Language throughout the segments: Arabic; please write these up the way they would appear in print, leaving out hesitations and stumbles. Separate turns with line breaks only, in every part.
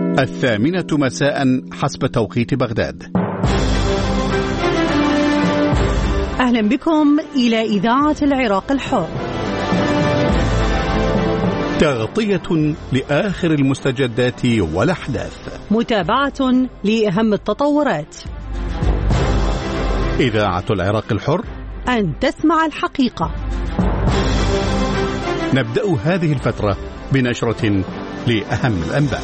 الثامنة مساء حسب توقيت بغداد.
أهلا بكم إلى إذاعة العراق الحر.
تغطية لآخر المستجدات والأحداث،
متابعة لأهم التطورات.
إذاعة العراق الحر،
أن تسمع الحقيقة.
نبدأ هذه الفترة بنشرة لأهم الأنباء.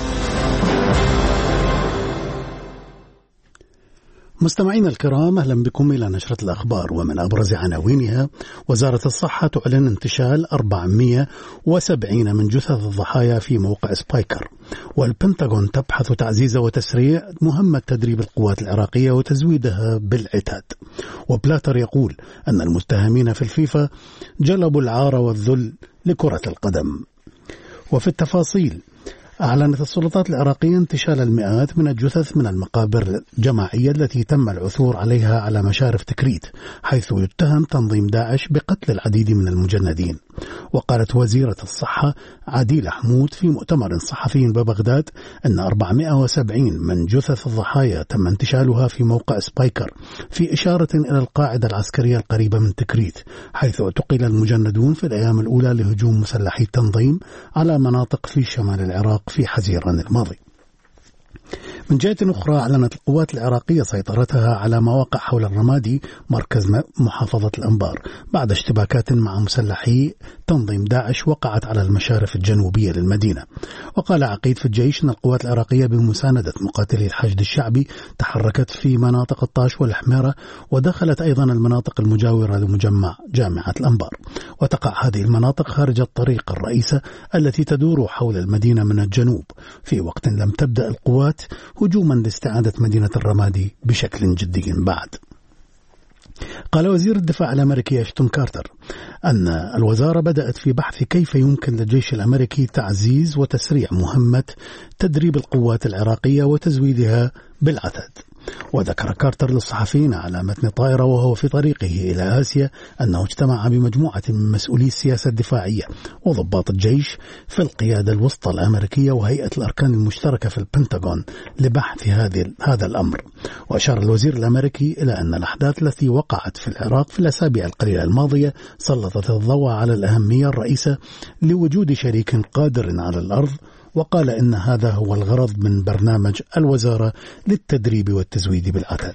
مستمعينا الكرام، أهلا بكم إلى نشرة الأخبار. ومن أبرز عناوينها: وزارة الصحة تعلن انتشال 470 من جثث الضحايا في موقع سبايكر. والبنتاغون تبحث تعزيز وتسريع مهمة تدريب القوات العراقية وتزويدها بالعتاد. وبلاتر يقول أن المتهمين في الفيفا جلبوا العار والذل لكرة القدم. وفي التفاصيل: أعلنت السلطات العراقية انتشال المئات من الجثث من المقابر الجماعية التي تم العثور عليها على مشارف تكريت، حيث يتهم تنظيم داعش بقتل العديد من المجندين. وقالت وزيرة الصحة عديلة حمود في مؤتمر صحفي ببغداد أن 470 من جثث الضحايا تم انتشالها في موقع سبايكر، في إشارة إلى القاعدة العسكرية القريبة من تكريت، حيث اعتقل المجندون في الأيام الأولى لهجوم مسلحي التنظيم على مناطق في شمال العراق في حزيران الماضي. من جهة أخرى، أعلنت القوات العراقية سيطرتها على مواقع حول الرمادي مركز محافظة الأنبار بعد اشتباكات مع مسلحي تنظيم داعش وقعت على المشارف الجنوبية للمدينة. وقال عقيد في الجيش أن القوات العراقية بمساندة مقاتلي الحشد الشعبي تحركت في مناطق الطاش والحميرة، ودخلت أيضا المناطق المجاورة لمجمع جامعة الأنبار. وتقع هذه المناطق خارج الطريق الرئيسة التي تدور حول المدينة من الجنوب، في وقت لم تبدأ القوات هجوما لاستعادة مدينة الرمادي بشكل جدي بعد. قال وزير الدفاع الأمريكي أشتون كارتر أن الوزارة بدأت في بحث كيف يمكن للجيش الأمريكي تعزيز وتسريع مهمة تدريب القوات العراقية وتزويدها بالعتاد. وذكر كارتر للصحفيين على متن طائرة وهو في طريقه إلى آسيا أنه اجتمع بمجموعة من مسؤولي السياسة الدفاعية وضباط الجيش في القيادة الوسطى الأمريكية وهيئة الأركان المشتركة في البنتاغون لبحث هذا الأمر. وأشار الوزير الأمريكي إلى أن الأحداث التي وقعت في العراق في الأسابيع القليلة الماضية سلطت الضوء على الأهمية الرئيسة لوجود شريك قادر على الأرض. وقال إن هذا هو الغرض من برنامج الوزارة للتدريب والتزويد بالعتاد.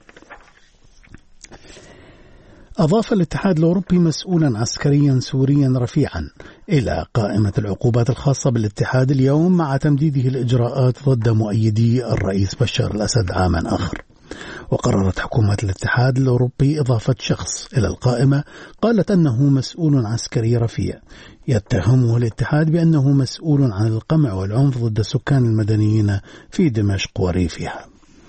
أضاف الاتحاد الأوروبي مسؤولا عسكريا سوريا رفيعا إلى قائمة العقوبات الخاصة بالاتحاد اليوم، مع تمديده الإجراءات ضد مؤيدي الرئيس بشار الأسد عاما آخر. وقررت حكومة الاتحاد الأوروبي إضافة شخص إلى القائمة قالت أنه مسؤول عسكري رفيع يتهمه الاتحاد بأنه مسؤول عن القمع والعنف ضد السكان المدنيين في دمشق وريفها.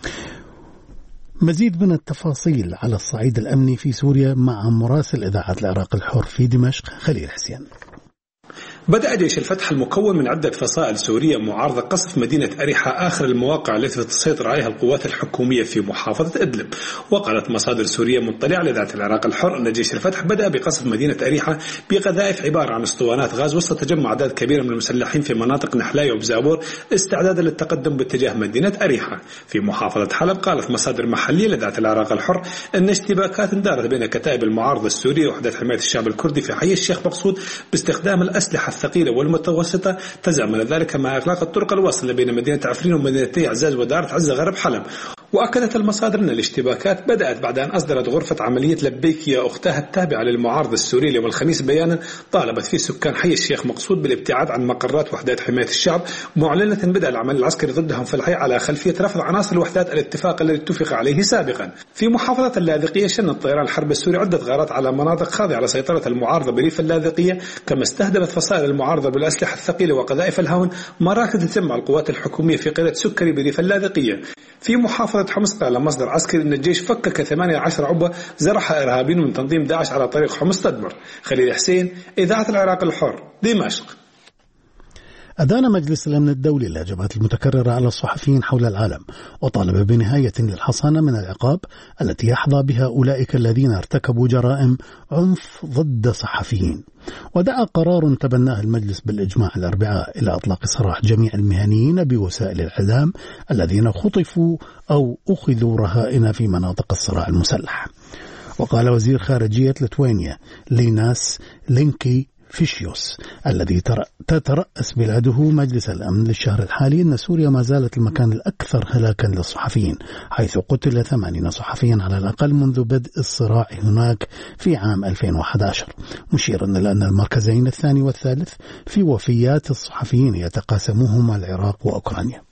مزيد من التفاصيل على الصعيد الأمني في سوريا مع مراسل إذاعة العراق الحر في دمشق خليل حسين.
بدأ جيش الفتح المكون من عدة فصائل سورية معارضة قصف مدينة أريحة، آخر المواقع التي تسيطر عليها القوات الحكومية في محافظة إدلب. وقالت مصادر سورية مطلعة لإذاعة العراق الحر أن جيش الفتح بدأ بقصف مدينة أريحة بقذائف عبارة عن اسطوانات غاز وسط تجمع أعداد كبيرة من المسلحين في مناطق نحلايا وبزابور استعدادا للتقدم باتجاه مدينة أريحة في محافظة حلب. قالت مصادر محلية لإذاعة العراق الحر أن اشتباكات دارت بين كتائب المعارضة السورية ووحدة حماية الشعب الكردي في حي الشيخ مقصود باستخدام الأسلحة الثقيلة والمتوسطة، تزامن ذلك مع إغلاق الطرق الواصلة بين مدينة عفرين ومدينتي عزاز ودارة عزة غرب حلب. وأكدت المصادر أن الاشتباكات بدأت بعد أن أصدرت غرفة عملية لبيكية أختها التابعة للمعارضة السوري يوم الخميس بيانا طالبت فيه سكان حي الشيخ مقصود بالابتعاد عن مقرات وحدات حماية الشعب، معلنة بدء العمل العسكري ضدهم في الحي على خلفية رفض عناصر وحدات الاتفاق الذي اتفق عليه سابقا. في محافظة اللاذقية شن الطيران الحرب السوري عدة غارات على مناطق خاضعة على سيطرة المعارضة بريف اللاذقية، كما استهدفت فصائل المعارضة بالأسلحة الثقيلة وقذائف الهون مراكز تجمع القوات الحكومية في قرية سكري بريف اللاذقية. في محافظة حمص قال مصدر عسكري أن الجيش فكك 18 عبوة زرعها إرهابيين من تنظيم داعش على طريق حمص تدمر. خليل حسين، إذاعة العراق الحر، دمشق.
أدان مجلس الأمن الدولي الهجمات المتكررة على الصحفيين حول العالم، وطالب بنهاية للحصانة من العقاب التي يحظى بها أولئك الذين ارتكبوا جرائم عنف ضد صحفيين. ودعا قرار تبناه المجلس بالإجماع الأربعاء إلى إطلاق سراح جميع المهنيين بوسائل الإعلام الذين خطفوا أو أخذوا رهائن في مناطق الصراع المسلح. وقال وزير خارجية ليتوانيا ليناس لينكي فيشيوس الذي تترأس بلاده مجلس الأمن للشهر الحالي أن سوريا ما زالت المكان الأكثر هلاكا للصحفيين، حيث قتل 80 صحفيا على الأقل منذ بدء الصراع هناك في عام 2011، مشيرا إلى أن المركزين الثاني والثالث في وفيات الصحفيين يتقاسمهما العراق وأوكرانيا.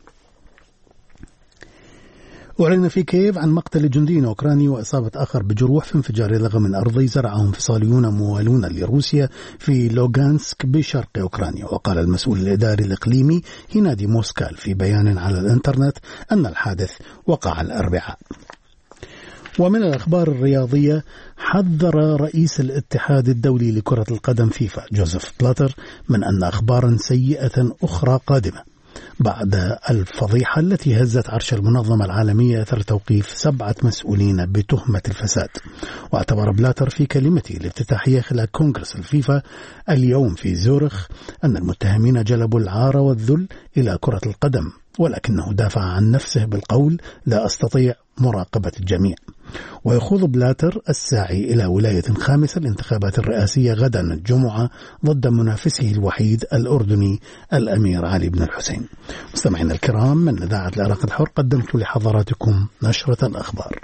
أعلن في كييف عن مقتل جندي أوكراني وإصابة آخر بجروح في انفجار لغم أرضي زرعه انفصاليون موالون لروسيا في لوغانسك بشرق أوكرانيا. وقال المسؤول الإداري الإقليمي هينادي موسكال في بيان على الإنترنت أن الحادث وقع الأربعاء. ومن الأخبار الرياضية، حذر رئيس الاتحاد الدولي لكرة القدم فيفا جوزيف بلاتر من أن أخبارا سيئة أخرى قادمة بعد الفضيحة التي هزت عرش المنظمة العالمية أثر توقيف 7 مسؤولين بتهمة الفساد. واعتبر بلاتر في كلمته الافتتاحية خلال كونغرس الفيفا اليوم في زورخ أن المتهمين جلبوا العار والذل إلى كرة القدم، ولكنه دافع عن نفسه بالقول: لا أستطيع مراقبة الجميع. ويخوض بلاتر الساعي إلى ولاية خامسة الانتخابات الرئاسية غدا الجمعة ضد منافسه الوحيد الأردني الأمير علي بن الحسين. مستمعينا الكرام، من إذاعة العراق الحر قدمت لحضراتكم نشرة الأخبار.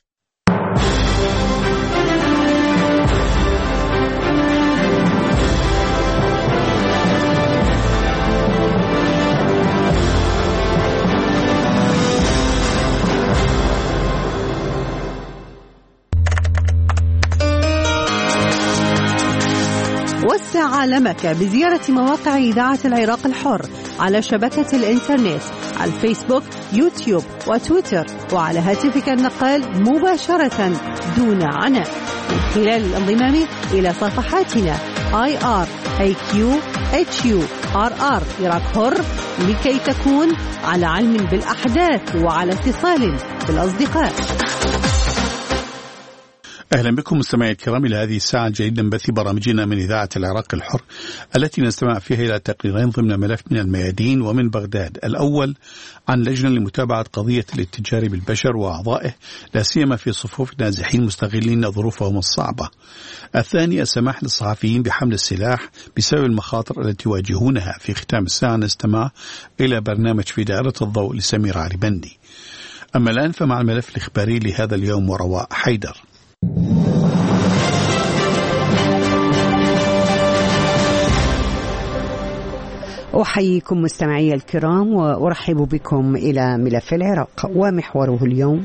وسع عالمك بزيارة مواقع إذاعة العراق الحر على شبكة الإنترنت على الفيسبوك، يوتيوب وتويتر، وعلى هاتفك النقال مباشرة دون عناء من خلال الانضمام إلى صفحاتنا IRAQ-HURR عراق حر لكي تكون على علم بالأحداث وعلى اتصال بالأصدقاء.
أهلا بكم مستمعي الكرام إلى هذه الساعة الجديدة من بث برامجنا من إذاعة العراق الحر التي نستمع فيها إلى تقريرين ضمن ملف من الميادين ومن بغداد. الأول عن لجنة لمتابعة قضية الاتجار بالبشر وأعضائه لا سيما في صفوف النازحين مستغلين ظروفهم الصعبة. الثاني السماح للصحفيين بحمل السلاح بسبب المخاطر التي يواجهونها. في ختام الساعة نستمع إلى برنامج في دائرة الضوء لسمير عريبندي. أما الآن فمع الملف الإخباري لهذا اليوم ورواء حيدر.
أحييكم مستمعي الكرام وأرحب بكم إلى ملف العراق ومحوره اليوم: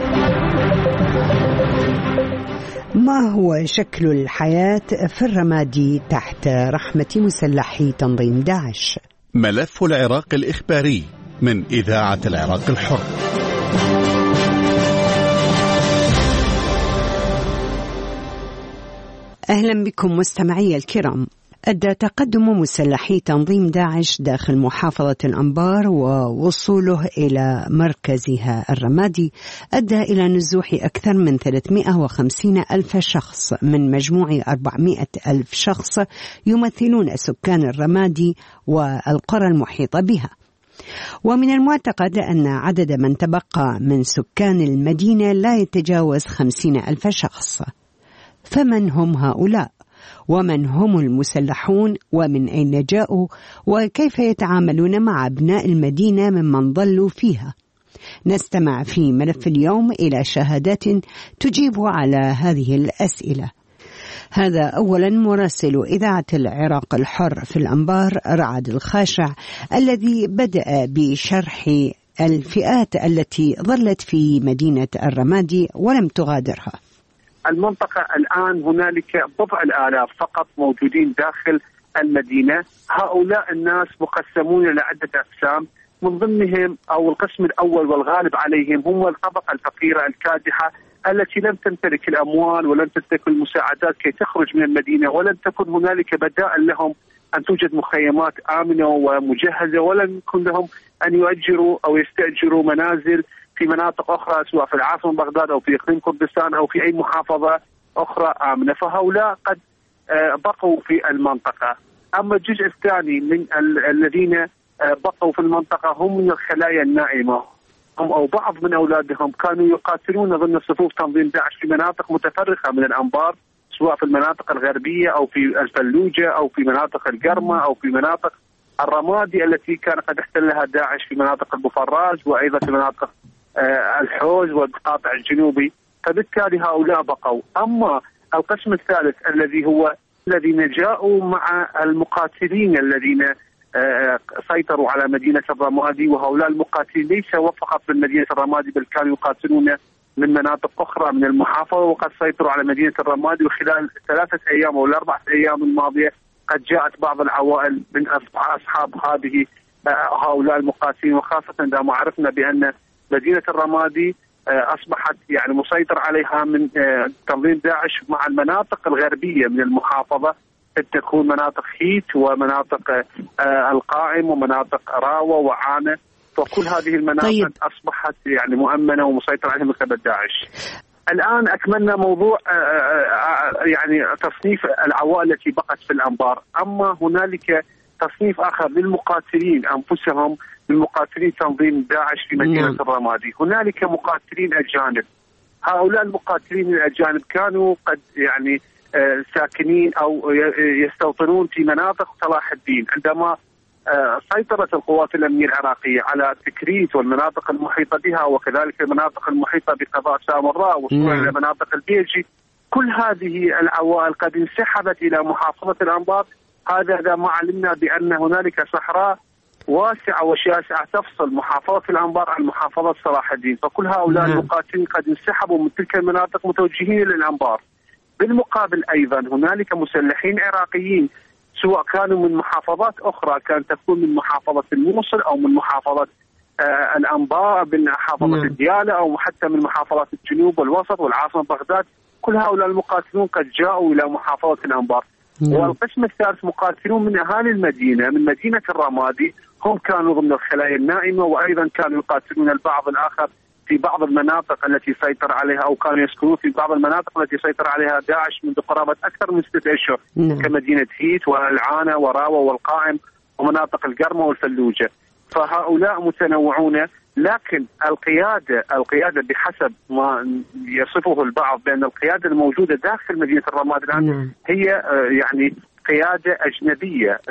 ما هو شكل الحياة في الرمادي تحت رحمة مسلحي تنظيم داعش؟
ملف العراق الإخباري من إذاعة العراق الحر.
أهلا بكم مستمعي الكرام. أدى تقدم مسلحي تنظيم داعش داخل محافظة الأنبار ووصوله إلى مركزها الرمادي أدى إلى نزوح أكثر من 350 ألف شخص من مجموع 400 ألف شخص يمثلون سكان الرمادي والقرى المحيطة بها. ومن المعتقد أن عدد من تبقى من سكان المدينة لا يتجاوز 50 ألف شخص. فمن هم هؤلاء؟ ومن هم المسلحون؟ ومن أين جاءوا؟ وكيف يتعاملون مع أبناء المدينة ممن ظلوا فيها؟ نستمع في ملف اليوم إلى شهادات تجيب على هذه الأسئلة. هذا أولا مراسل إذاعة العراق الحر في الأنبار رعد الخاشع الذي بدأ بشرح الفئات التي ظلت في مدينة الرمادي ولم تغادرها.
المنطقة الآن هنالك بضع الآلاف فقط موجودين داخل المدينة. هؤلاء الناس مقسمون إلى عدة أقسام، من ضمنهم أو القسم الأول والغالب عليهم هم الطبقة الفقيرة الكادحة التي لم تمتلك الأموال ولم تمتلك المساعدات كي تخرج من المدينة، ولم تكن هنالك بدائل لهم أن توجد مخيمات آمنة ومجهزة، ولم يكن لهم أن يؤجروا أو يستأجروا منازل في مناطق أخرى سواء في العاصمة بغداد أو في إقليم كردستان أو في أي محافظة أخرى آمنة. فهؤلاء قد بقوا في المنطقة. أما الجزء الثاني من الذين بقوا في المنطقة هم من الخلايا النائمة، هم أو بعض من أولادهم كانوا يقاتلون ضمن صفوف تنظيم داعش في مناطق متفرقة من الأنبار، سواء في المناطق الغربية أو في الفلوجة أو في مناطق القرمة أو في مناطق الرمادي التي كان قد احتلها داعش في مناطق البوفراج وأيضا في مناطق الحوز والقاطع الجنوبي. فبالتالي هؤلاء بقوا. أما القسم الثالث الذين جاءوا مع المقاتلين الذين سيطروا على مدينة الرمادي، وهؤلاء المقاتلين ليس فقط من مدينة الرمادي بل كانوا يقاتلون من مناطق أخرى من المحافظة، وقد سيطروا على مدينة الرمادي. وخلال 3 أيام أو 4 أيام الماضية قد جاءت بعض العوائل من أصحاب هؤلاء المقاتلين، وخاصة عندما عرفنا بأن مدينة الرمادي أصبحت يعني مسيطر عليها من تنظيم داعش مع المناطق الغربية من المحافظة، تكون مناطق هيت ومناطق القائم ومناطق راوة وعانة، وكل هذه المناطق طيب. أصبحت يعني مؤمنة ومسيطرة عليها من قبل داعش. الآن أكملنا موضوع يعني تصنيف العوائل التي بقت في الأنبار. أما هنالك تصنيف آخر للمقاتلين أنفسهم، للمقاتلين تنظيم داعش في مدينة الرمادي. هنالك مقاتلين أجانب. هؤلاء المقاتلين الأجانب كانوا قد يعني ساكنين أو يستوطنون في مناطق صلاح الدين. عندما سيطرت القوات الأمنية العراقية على تكريت والمناطق المحيطة بها، وكذلك المناطق المحيطة بقضاء سامراء وصولا إلى مناطق البيجي، كل هذه العوائل قد انسحبت إلى محافظة الأنبار. هذا ما علمنا بأن هنالك صحراء واسعة وشاسعة تفصل محافظة الأنبار عن محافظة صلاح الدين، فكل هؤلاء المقاتلين قد انسحبوا من تلك المناطق متوجهين للأنبار. بالمقابل أيضا هنالك مسلحين عراقيين سواء كانوا من محافظات أخرى، كانت تكون من محافظة الموصل أو من محافظة الأنبار، من محافظة الديالى أو حتى من محافظات الجنوب والوسط والعاصمة بغداد. كل هؤلاء المقاتلون قد جاءوا إلى محافظة الأنبار. والقسم الثالث مقاتلون من أهالي المدينة، من مدينة الرمادي، هم كانوا ضمن الخلايا النائمة، وأيضا كانوا يقاتلون البعض الآخر في بعض المناطق التي سيطر عليها، أو كانوا يسكنون في بعض المناطق التي سيطر عليها داعش منذ قرابة أكثر من 6 أشهر كمدينة هيت والعانة وراوة والقائم ومناطق القرمة والفلوجة. فهؤلاء متنوعون، لكن القيادة بحسب ما يصفه البعض بأن القيادة الموجودة داخل مدينة الرمادي الآن هي يعني قيادة أجنبية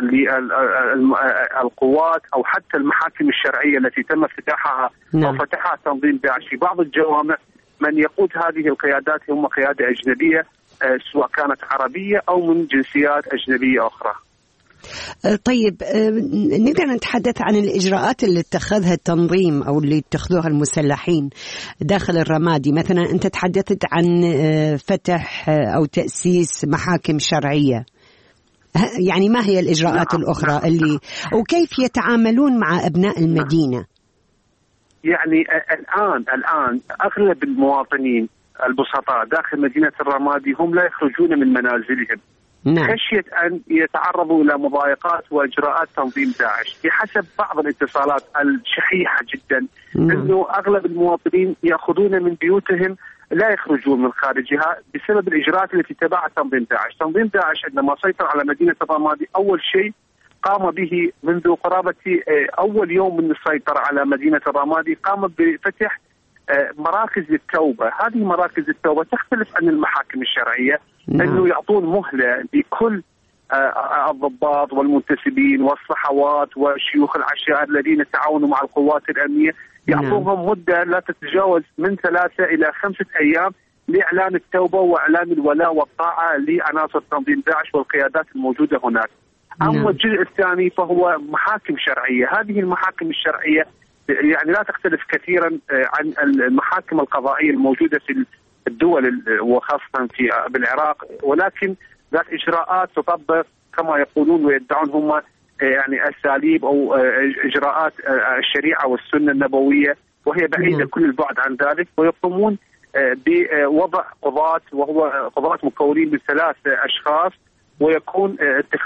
للقوات أو حتى المحاكم الشرعية التي تم افتتاحها أو فتحها تنظيم داعش في بعض الجوامع. من يقود هذه القيادات هم قيادة أجنبية، سواء كانت عربية أو من جنسيات أجنبية أخرى.
طيب نقدر نتحدث عن الإجراءات اللي اتخذها التنظيم أو اللي اتخذوها المسلحين داخل الرمادي؟ مثلا أنت تحدثت عن فتح أو تأسيس محاكم شرعية، يعني ما هي الإجراءات الأخرى اللي وكيف يتعاملون مع أبناء المدينة؟
يعني الآن أغلب المواطنين البسطاء داخل مدينة الرمادي هم لا يخرجون من منازلهم خشية أن يتعرضوا إلى مضايقات وإجراءات تنظيم داعش. بحسب بعض الاتصالات الشحيحة جدا أنه أغلب المواطنين يأخذون من بيوتهم لا يخرجون من خارجها بسبب الإجراءات التي تبعها تنظيم داعش. تنظيم داعش عندما سيطر على مدينة الرمادي أول شيء قام به منذ قرابة أول يوم من السيطرة على مدينة الرمادي قام بفتح مراكز للتوبة. هذه مراكز التوبة تختلف عن المحاكم الشرعية، أنه يعطون مهلة لكل الضباط والمنتسبين والصحوات وشيوخ العشائر الذين تعاونوا مع القوات الأمنية، يعطوهم مدة لا تتجاوز من 3 إلى 5 أيام لإعلان التوبة وإعلان الولاء والطاعة لعناصر تنظيم داعش والقيادات الموجودة هناك. أما الجزء الثاني فهو محاكم شرعية. هذه المحاكم الشرعية يعني لا تختلف كثيرا عن المحاكم القضائية الموجودة في الدول وخاصة بالعراق، ولكن ذات إجراءات تطبق كما يقولون ويدعون هم يعني أساليب أو إجراءات الشريعة والسنة النبوية، وهي بعيدة كل البعد عن ذلك. ويقومون بوضع قضاة، وهو قضاة مكونين من 3 أشخاص، ويكون اتخاذ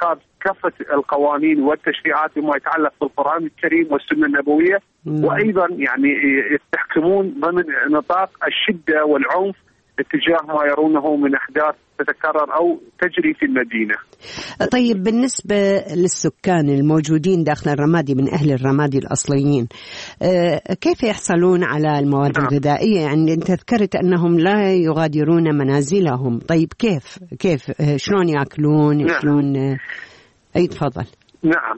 كافة القوانين والتشريعات بما يتعلق بالقرآن الكريم والسنة النبوية، وأيضا يعني يستحكمون ضمن نطاق الشدة والعنف اتجاه ما يرونه من أحداث تتكرر أو تجري في المدينة.
طيب بالنسبة للسكان الموجودين داخل الرمادي من أهل الرمادي الأصليين، كيف يحصلون على المواد الغذائية؟ يعني أنت ذكرت أنهم لا يغادرون منازلهم، طيب كيف شلون يأكلون؟ شلون؟ أي تفضل.
نعم.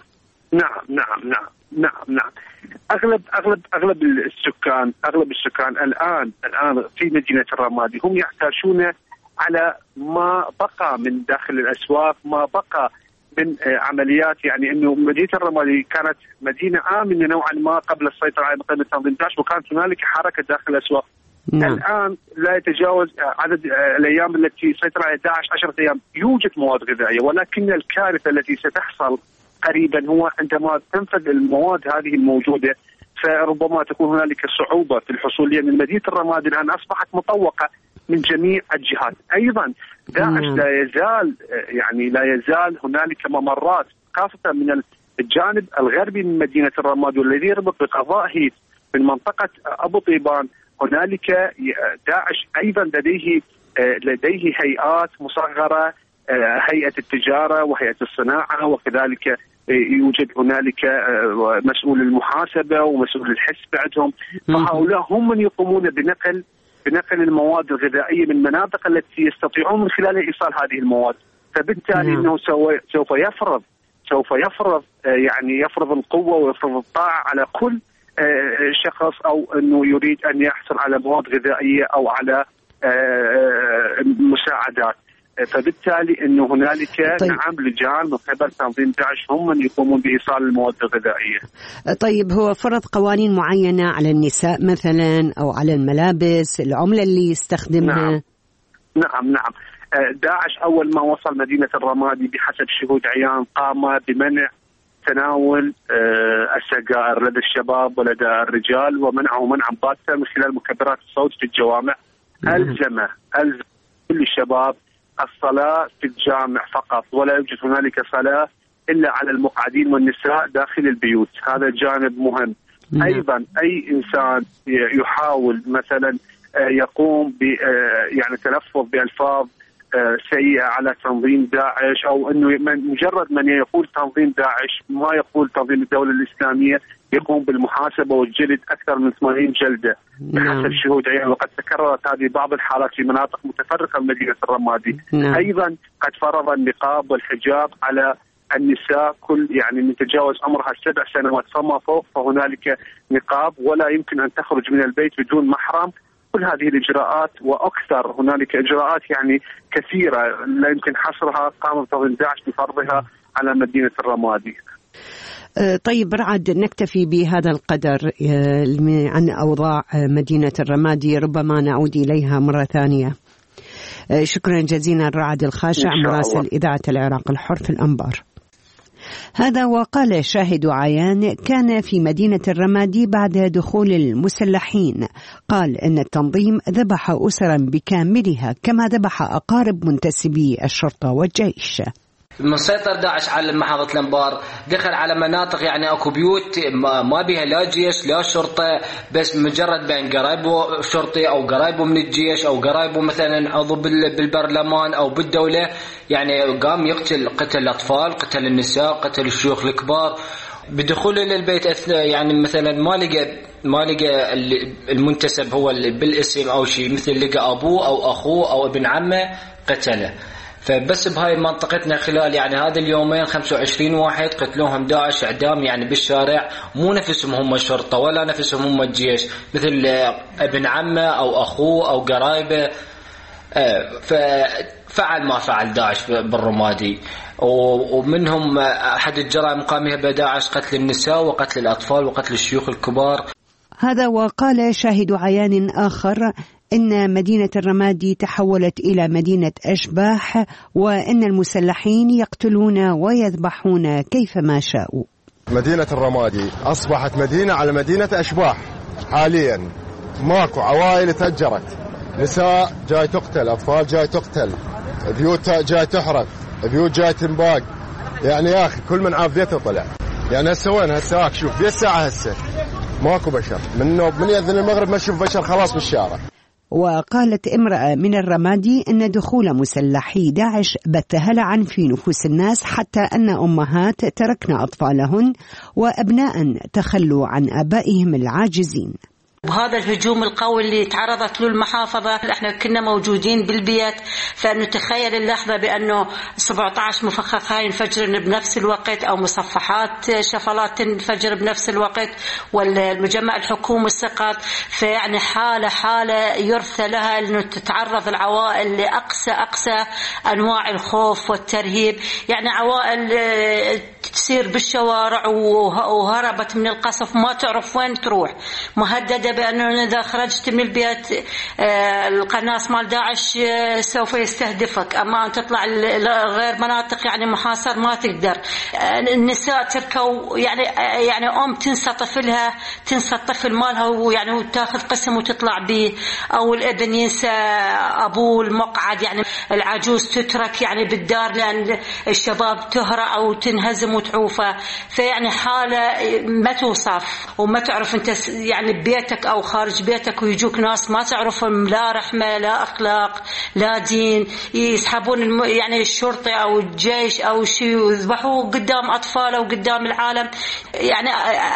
أغلب السكان الآن في مدينة الرمادي هم يحتاجون على ما بقى من داخل الأسواق، ما بقى من عمليات، يعني إنه مدينة الرمادي كانت مدينة آمنة نوعا ما قبل السيطرة على مقاومة تنظيم داعش، وكانت هنالك حركة داخل الأسواق. الآن لا يتجاوز عدد الأيام التي سيطر على داعش 10 أيام يوجد مواد غذائية، ولكن الكارثة التي ستحصل قريبا هو عندما تنفذ المواد هذه الموجودة فربما تكون هنالك صعوبة في الحصول، لأن مدينة الرمادي الآن أصبحت مطوقة من جميع الجهات. أيضا داعش لا يزال هنالك ممرات خاصة من الجانب الغربي من مدينة الرمادي والذي يربط بقضاء هيت من منطقة أبو طيبان. هنالك داعش أيضا لديه هيئات مصغرة، هيئة التجارة وهيئة الصناعة، وكذلك يوجد هنالك مسؤول المحاسبة ومسؤول الحسب عندهم، فهؤلاء هم من يقومون بنقل المواد الغذائية من المناطق التي يستطيعون من خلالها إيصال هذه المواد. فبالتالي أنه سوف يفرض القوة ويفرض الطاعة على كل شخص أو أنه يريد أن يحصل على مواد غذائية أو على مساعدات. فبالتالي أنه هنالك نعم لجان من قبل تنظيم داعش هم من يقومون بإيصال المواد الغذائية.
طيب هو فرض قوانين معينة على النساء مثلا أو على الملابس، العملة اللي يستخدمها؟
نعم. داعش أول ما وصل مدينة الرمادي بحسب شهود عيان قام بمنع تناول السجائر لدى الشباب ولدى الرجال، ومنعه منعا باتا من خلال مكبرات الصوت في الجوامع. ألزم كل الشباب الصلاة في الجامع فقط، ولا يوجد هنالك صلاة إلا على المقعدين والنساء داخل البيوت. هذا جانب مهم. أيضا أي إنسان يحاول مثلا يقوم يعني تلفظ بألفاظ سيئة على تنظيم داعش، أو أنه مجرد من يقول تنظيم داعش ما يقول تنظيم الدولة الإسلامية يقوم بالمحاسبة والجلد أكثر من 80 جلدة بحسب شهود عيان. وقد تكررت هذه بعض الحالات في مناطق متفرقة من مدينة الرمادي. أيضا قد فرض النقاب والحجاب على النساء، كل يعني من تجاوز عمرها 7 سنوات فما فوق فهنالك نقاب، ولا يمكن أن تخرج من البيت بدون محرم. كل هذه الإجراءات وأكثر، هنالك إجراءات يعني كثيرة لا يمكن حصرها، قام تنظيم داعش بفرضها على مدينة الرمادي.
طيب رعد، نكتفي بهذا القدر عن أوضاع مدينة الرمادي، ربما نعود إليها مرة ثانية. شكرا جزيلا رعد الخاشع مراسل إذاعة العراق الحر في الأنبار. هذا وقال شاهد عيان كان في مدينة الرمادي بعد دخول المسلحين، قال إن التنظيم ذبح أسرا بكاملها كما ذبح أقارب منتسبي الشرطة والجيش.
مسيطر داعش على محافظة الأنبار، دخل على مناطق يعني أكو بيوت ما بها لا جيش لا شرطة، بس مجرد بين قرايبه شرطي أو قرايبه من الجيش أو قرايبه مثلا عضو بالبرلمان أو بالدولة، يعني قام قتل الأطفال، قتل النساء، قتل الشيوخ الكبار. بدخوله للبيت يعني مثلا ما لقى المنتسب هو بالاسم أو شيء، مثل لقى أبوه أو أخوه أو ابن عمه قتله. فبس بهاي منطقتنا خلال يعني هذا اليومين 25 واحد قتلوهم داعش إعدام يعني بالشارع، مو نفسهم هم الشرطة ولا نفسهم هم الجيش، مثل ابن عمه أو أخوه أو قرايبه. ففعل ما فعل داعش بالرمادي، ومنهم أحد الجرائم قامها بداعش قتل النساء وقتل الأطفال وقتل الشيوخ الكبار.
هذا وقال شاهد عيان آخر إن مدينة الرمادي تحولت إلى مدينة أشباح، وإن المسلحين يقتلون ويذبحون كيفما شاءوا.
مدينة الرمادي أصبحت مدينة على مدينة أشباح حاليا. ماكو عوائل تهجرت، نساء جاي تقتل، أطفال جاي تقتل، بيوت جاي تحرق، بيوت جاي تنباق. يعني يا أخي كل من عافيته طلع. يعني هسه وين هسه شوف في الساعة هسه ماكو بشر، من يأذن المغرب ما نشوف بشر خلاص بالشارع.
وقالت امرأة من الرمادي أن دخول مسلحي داعش بث هلعا في نفوس الناس، حتى أن أمهات تركن أطفالهن وأبناء تخلوا عن آبائهم العاجزين.
وهذا الهجوم القوي اللي تعرضت له المحافظة، احنا كنا موجودين بالبيت، فنتخيل اللحظة بأنه 17 مفخخ هاي ينفجرن بنفس الوقت، أو مصفحات شفلات تنفجر بنفس الوقت، والمجمع الحكومي سقط. فيعني حالة يرثى لها أنه تتعرض العوائل لأقصى أنواع الخوف والترهيب. يعني عوائل تسير بالشوارع وهربت من القصف ما تعرف وين تروح، مهددة بأنه إذا خرجت من البيت القناص مال داعش سوف يستهدفك، أما أن تطلع غير مناطق يعني محاصر ما تقدر. النساء تركوا يعني أم تنسى طفلها، تنسى الطفل مالها ويعني وتاخذ قسم وتطلع به، أو الابن ينسى أبوه المقعد، يعني العجوز تترك يعني بالدار لأن الشباب تهرع أو تنهزم وتعوفه. فيعني حالة ما توصف، وما تعرف أنت يعني بيتك أو خارج بيتك ويجوك ناس ما تعرفهم، لا رحمة لا أخلاق لا دين، يسحبون يعني الشرطة أو الجيش أو شيء ويذبحوه قدام أطفال أو قدام العالم. يعني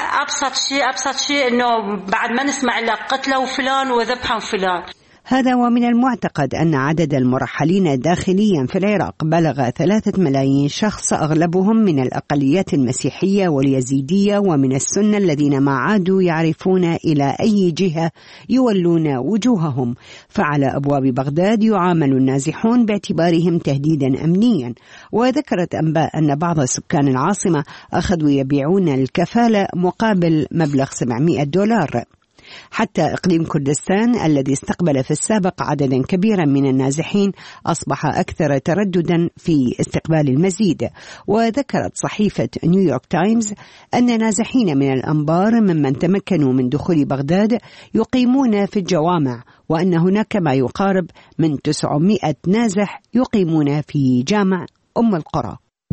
أبسط شيء إنه بعد ما نسمع إلا قتلوا فلان وذبحوا فلان.
هذا ومن المعتقد أن عدد المرحلين داخليا في العراق بلغ 3 ملايين شخص، أغلبهم من الأقليات المسيحية واليزيدية ومن السنة الذين ما عادوا يعرفون إلى أي جهة يولون وجوههم. فعلى أبواب بغداد يعامل النازحون باعتبارهم تهديدا أمنيا. وذكرت أنباء أن بعض سكان العاصمة أخذوا يبيعون الكفالة مقابل مبلغ $700. حتى إقليم كردستان الذي استقبل في السابق عددا كبيرا من النازحين أصبح أكثر ترددا في استقبال المزيد. وذكرت صحيفة نيويورك تايمز أن نازحين من الأنبار ممن تمكنوا من دخول بغداد يقيمون في الجوامع، وأن هناك ما يقارب من 900 نازح يقيمون في جامع أم القرى.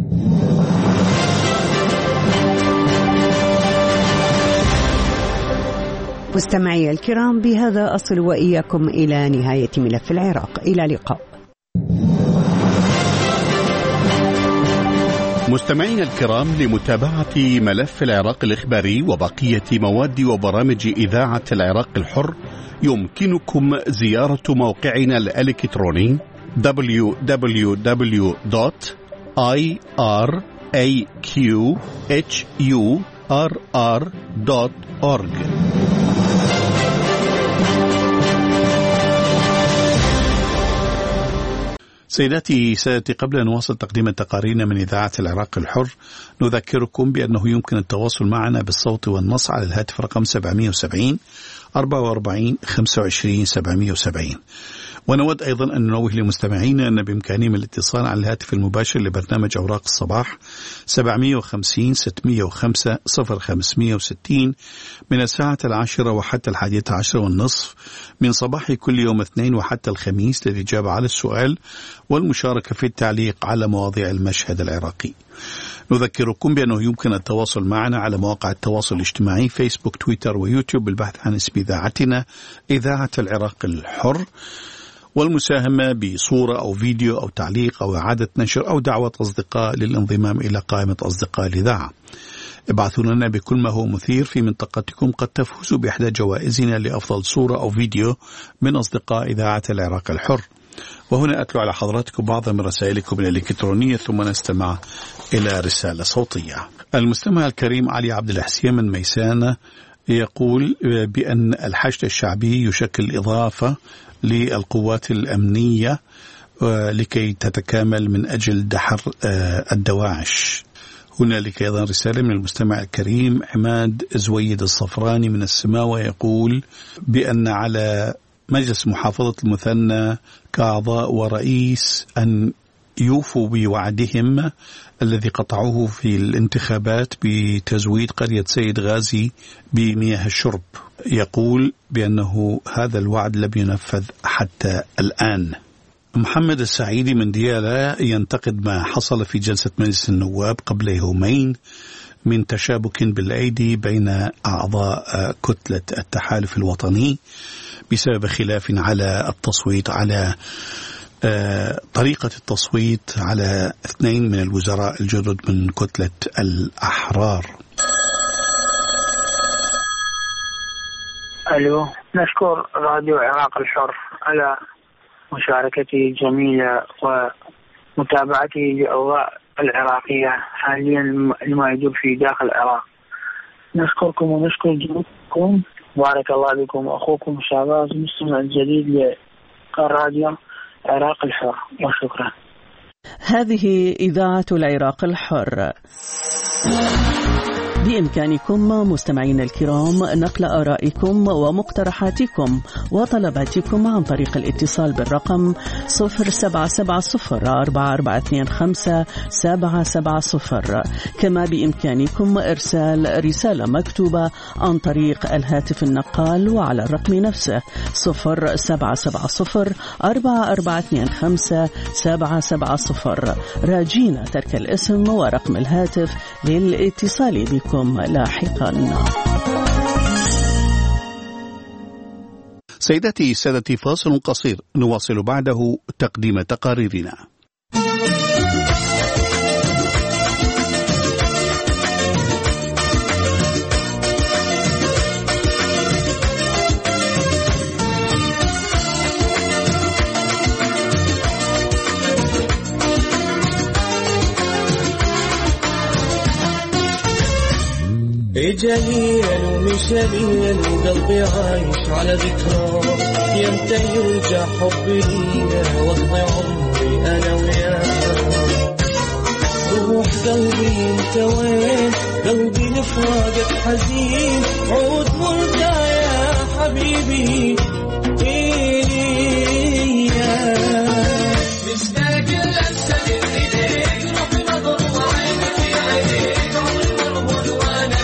مستمعي الكرام، بهذا أصل وإياكم إلى نهاية ملف العراق. إلى اللقاء.
مستمعينا الكرام، لمتابعة ملف العراق الإخباري وبقية مواد وبرامج إذاعة العراق الحر يمكنكم زيارة موقعنا الإلكتروني www.iraqhurr.org. سيداتي سادتي، قبل أن نواصل تقديم تقاريرنا من إذاعة العراق الحر، نذكركم بأنه يمكن التواصل معنا بالصوت والنص على الهاتف رقم 770 44 25 770. ونود أيضا أن ننوه لمستمعينا أن بإمكانهم الاتصال على الهاتف المباشر لبرنامج أوراق الصباح 750 605 0560 من الساعة 10 وحتى 11:30 من صباح كل يوم اثنين وحتى الخميس للإجابة على السؤال والمشاركة في التعليق على مواضيع المشهد العراقي. نذكركم بأنه يمكن التواصل معنا على مواقع التواصل الاجتماعي فيسبوك تويتر ويوتيوب بالبحث عن اسم إذاعتنا إذاعة العراق الحر، والمساهمة بصورة أو فيديو أو تعليق أو إعادة نشر أو دعوة أصدقاء للانضمام إلى قائمة أصدقاء الإذاعة. ابعثوا لنا بكل ما هو مثير في منطقتكم، قد تفوزوا بإحدى جوائزنا لأفضل صورة أو فيديو من أصدقاء إذاعة العراق الحر. وهنا أتلو على حضراتكم بعض من رسائلكم الإلكترونية ثم نستمع إلى رسالة صوتية. المستمع الكريم علي عبد الحسين من ميسانة يقول بأن الحشد الشعبي يشكل إضافة للقوات الأمنية لكي تتكامل من أجل دحر الدواعش. هنالك أيضا رسالة من المستمع الكريم عماد زويد الصفراني من السماوة يقول بأن على مجلس محافظة المثنى كأعضاء ورئيس أن يوفوا بوعدهم الذي قطعوه في الانتخابات بتزويد قرية سيد غازي بمياه الشرب. يقول بأنه هذا الوعد لم ينفذ حتى الآن. محمد السعيدي من ديالى ينتقد ما حصل في جلسة مجلس النواب قبل يومين من تشابك بالأيدي بين أعضاء كتلة التحالف الوطني بسبب خلاف على التصويت على طريقة التصويت على 2 من الوزراء الجدد من كتلة الأحرار.
ألو، نشكر راديو عراق الحر على مشاركته الجميلة ومتابعته للأوضاع العراقية حاليا لما يدور في داخل العراق. نشكركم ونشكر جهودكم، بارك الله بكم. أخوكم شعباز مستمع الجديد لراديو عراق الحر، وشكرا.
هذه إذاعة العراق الحر. بإمكانكم مستمعين الكرام نقل آرائكم ومقترحاتكم وطلباتكم عن طريق الاتصال بالرقم 0770-4425-770. كما بإمكانكم إرسال رسالة مكتوبة عن طريق الهاتف النقال وعلى الرقم نفسه 0770-4425-770. راجين ترك الاسم ورقم الهاتف للاتصال بكم لاحقا.
سيداتي سادتي، فاصل قصير نواصل بعده تقديم تقاريرنا.
جليل ومشليل وقلبي عايش على ذكرى، يمتى يرجع حبي ليا واقضي عمري انا وياه. روح قلبي انت وين؟ قلبي لفراقك حزين، عود مرجع يا حبيبي مشتاق للمسة من ايديك، روح نظر وعيني في عينيك، عمري مرهون وانا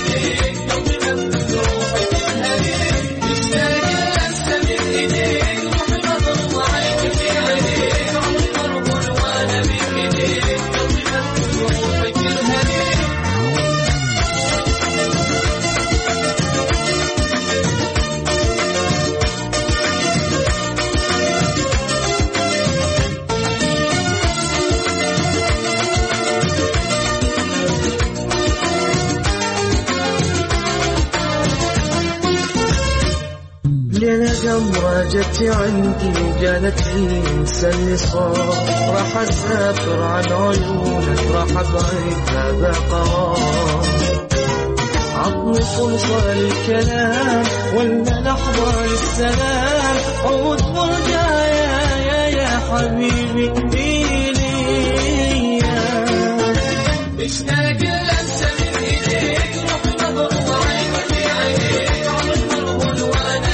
جمرة جت عندي قالت لي انسى اللي صار، راح اسافر عن عيونك، راح ابعد هذا قرار. عطني فرصة للكلام ولا لحظة للسلام، عود وارجع يا حبيبي اشتاق لمسة من ايديك، روح نظر وعيني في عينيك، عمري مرهون وانا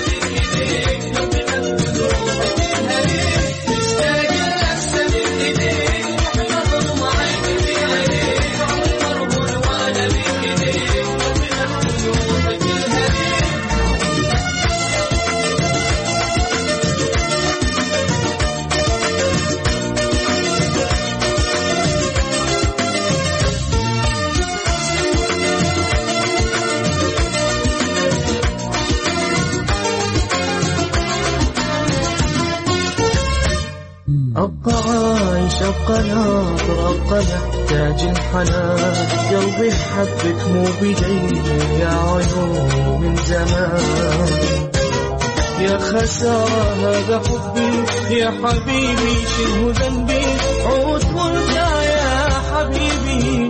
أبقى عايش، أبقى ناظر، أبقى محتاج الحنان. قلبي حبك مو بيدي يا عيوني من زمان، يا خسارة هذا حبي يا حبيبي، شنو ذنبي؟ عود وارجع يا حبيبي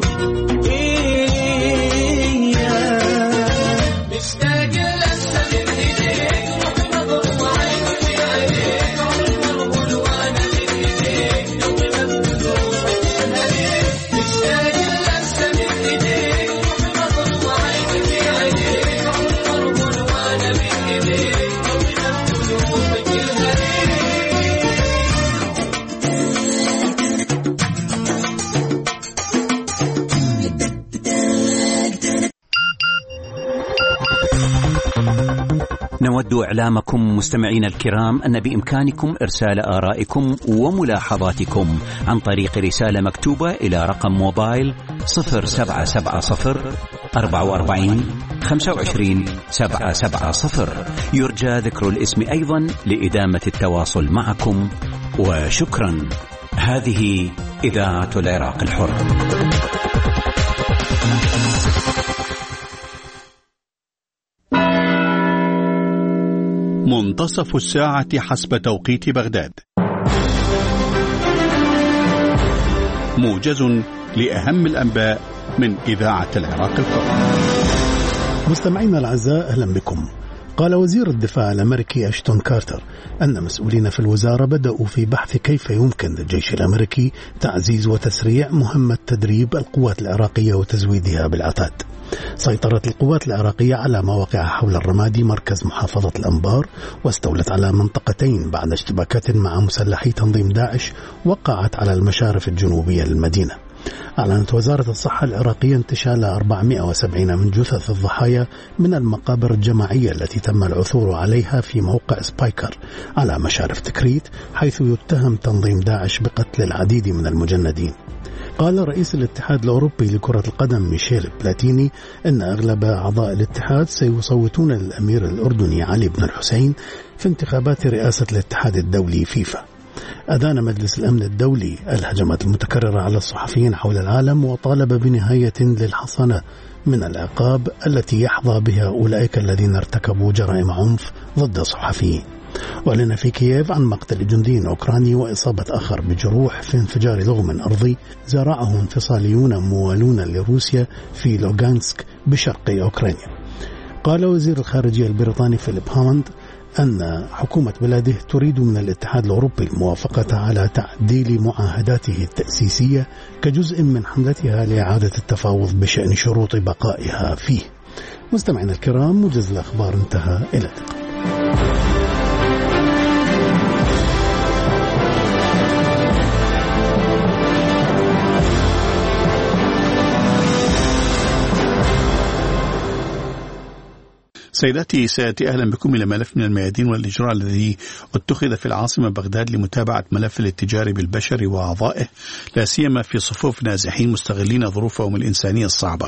مشتاق لمسة من ايديك، روح نظر وعيني في عينيك، عمري مرهون وانا مشتاق لمسة من ايديك، روح نظر وعيني في عينيك، عمري مرهون وانا
نود إعلامكم مستمعين الكرام أن بإمكانكم إرسال آرائكم وملاحظاتكم عن طريق رسالة مكتوبة إلى رقم موبايل 0770 44 25 770. يرجى ذكر الاسم أيضا لإدامة التواصل معكم، وشكرا. هذه إذاعة العراق الحر.
منتصف الساعة حسب توقيت بغداد. موجز لأهم الأنباء من إذاعة العراق الحر.
مستمعينا الأعزاء، أهلا بكم. قال وزير الدفاع الأمريكي أشتون كارتر أن مسؤولين في الوزارة بدأوا في بحث كيف يمكن للجيش الأمريكي تعزيز وتسريع مهمة تدريب القوات العراقية وتزويدها بالعتاد. سيطرت القوات العراقية على مواقع حول الرمادي مركز محافظة الأنبار، واستولت على منطقتين بعد اشتباكات مع مسلحي تنظيم داعش وقعت على المشارف الجنوبية للمدينة. أعلنت وزارة الصحة العراقية انتشال 470 من جثث الضحايا من المقابر الجماعية التي تم العثور عليها في موقع سبايكر على مشارف تكريت، حيث يتهم تنظيم داعش بقتل العديد من المجندين. قال رئيس الاتحاد الأوروبي لكرة القدم ميشيل بلاتيني أن أغلب أعضاء الاتحاد سيصوتون للأمير الأردني علي بن الحسين في انتخابات رئاسة الاتحاد الدولي فيفا. أدان مجلس الأمن الدولي الهجمات المتكررة على الصحفيين حول العالم، وطالب بنهاية للحصانة من العقاب التي يحظى بها أولئك الذين ارتكبوا جرائم عنف ضد الصحفيين. وأعلن في كييف عن مقتل جندي أوكراني وإصابة آخر بجروح في انفجار لغم أرضي زرعه انفصاليون موالون لروسيا في لوغانسك بشرق أوكرانيا. قال وزير الخارجية البريطاني فيليب هاموند أن حكومة بلاده تريد من الاتحاد الأوروبي الموافقة على تعديل معاهداته التأسيسية كجزء من حملتها لإعادة التفاوض بشأن شروط بقائها فيه. مستمعينا الكرام، موجز الأخبار انتهى. إلى اللقاء.
سيداتي سادتي، أهلا بكم إلى ملف من الميادين والإجراء الذي اتخذ في العاصمة بغداد لمتابعة ملف الاتجار بالبشر وأعضائه، لا سيما في صفوف نازحين مستغلين ظروفهم الإنسانية الصعبة.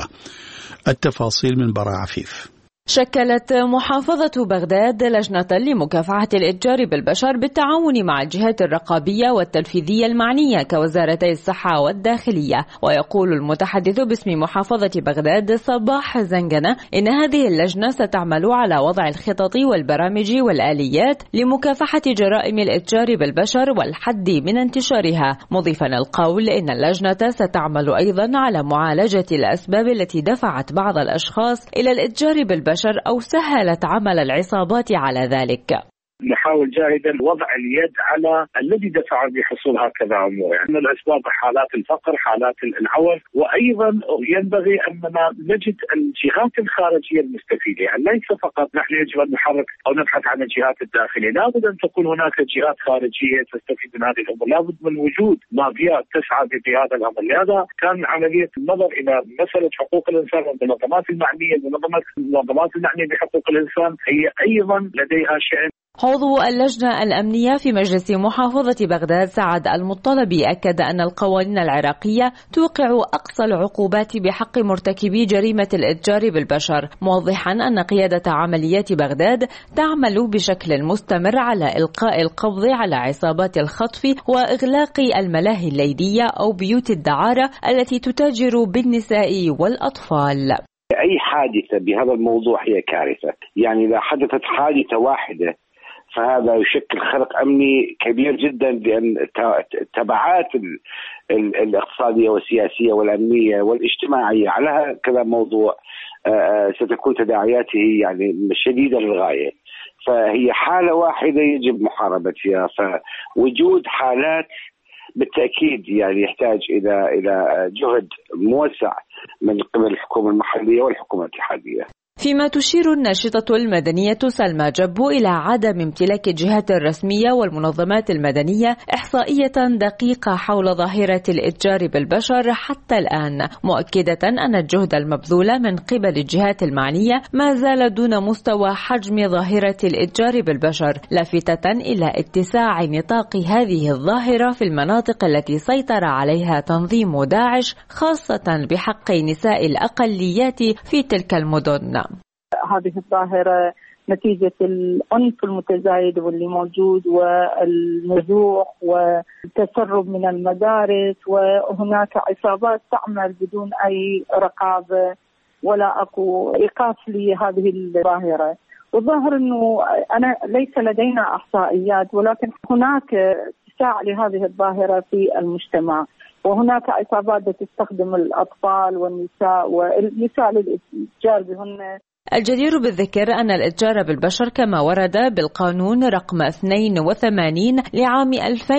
التفاصيل من براء عفيف.
شكلت محافظة بغداد لجنة لمكافحة الإتجار بالبشر بالتعاون مع الجهات الرقابية والتنفيذية المعنية كوزارتي الصحة والداخلية. ويقول المتحدث باسم محافظة بغداد صباح زنجنة إن هذه اللجنة ستعمل على وضع الخطط والبرامج والآليات لمكافحة جرائم الإتجار بالبشر والحد من انتشارها، مضيفا القول إن اللجنة ستعمل أيضا على معالجة الأسباب التي دفعت بعض الأشخاص إلى الإتجار بالبشر أو سهلت عمل العصابات على ذلك.
نحاول جاهدا وضع اليد على الذي دفع بحصول هكذا امور، يعني من الاسباب حالات الفقر، حالات العوز، وايضا ينبغي اننا نجد الجهات الخارجيه المستفيده، يعني ليس فقط نحن يجب ان نحرك او نبحث عن الجهات الداخليه، لابد ان تكون هناك جهات خارجيه تستفيد من هذه الامور، لابد من وجود مافيات تسعى بهذا الامر. لهذا كان عمليه النظر الى مساله حقوق الانسان والمنظمات المعنيه، المنظمات المعنيه بحقوق الانسان هي ايضا لديها شأن.
عضو اللجنة الأمنية في مجلس محافظة بغداد سعد المطلبي أكد أن القوانين العراقية توقع أقصى العقوبات بحق مرتكبي جريمة الإتجار بالبشر، موضحا أن قيادة عمليات بغداد تعمل بشكل مستمر على إلقاء القبض على عصابات الخطف وإغلاق الملاهي الليلية أو بيوت الدعارة التي تتاجر بالنساء والأطفال.
أي حادثة بهذا الموضوع هي كارثة، يعني إذا حدثت حادثة واحدة فهذا يشكل خرق أمني كبير جدا، لأن التبعات الاقتصادية والسياسية والأمنية والاجتماعية على هكذا موضوع ستكون تداعياته يعني شديدة للغاية. فهي حالة واحدة يجب محاربتها، فوجود حالات بالتأكيد يعني يحتاج إلى جهد موسع من قبل الحكومة المحلية والحكومة الاتحادية.
فيما تشير الناشطة المدنية سلمى جبو إلى عدم امتلاك الجهات الرسمية والمنظمات المدنية إحصائية دقيقة حول ظاهرة الإتجار بالبشر حتى الآن، مؤكدة أن الجهد المبذول من قبل الجهات المعنية ما زال دون مستوى حجم ظاهرة الإتجار بالبشر، لافتة إلى اتساع نطاق هذه الظاهرة في المناطق التي سيطر عليها تنظيم داعش، خاصة بحق نساء الأقليات في تلك المدن.
هذه الظاهرة نتيجة العنف المتزايد واللي موجود والنزوح والتسرب من المدارس، وهناك عصابات تعمل بدون أي رقابة ولا أكو إيقاف لهذه الظاهرة. والظاهر أنه ليس لدينا إحصائيات، ولكن هناك اتساع لهذه الظاهرة في المجتمع، وهناك عصابات تستخدم الأطفال والنساء للإتجار بهن.
الجدير بالذكر أن الإتجار بالبشر كما ورد بالقانون رقم 82 لعام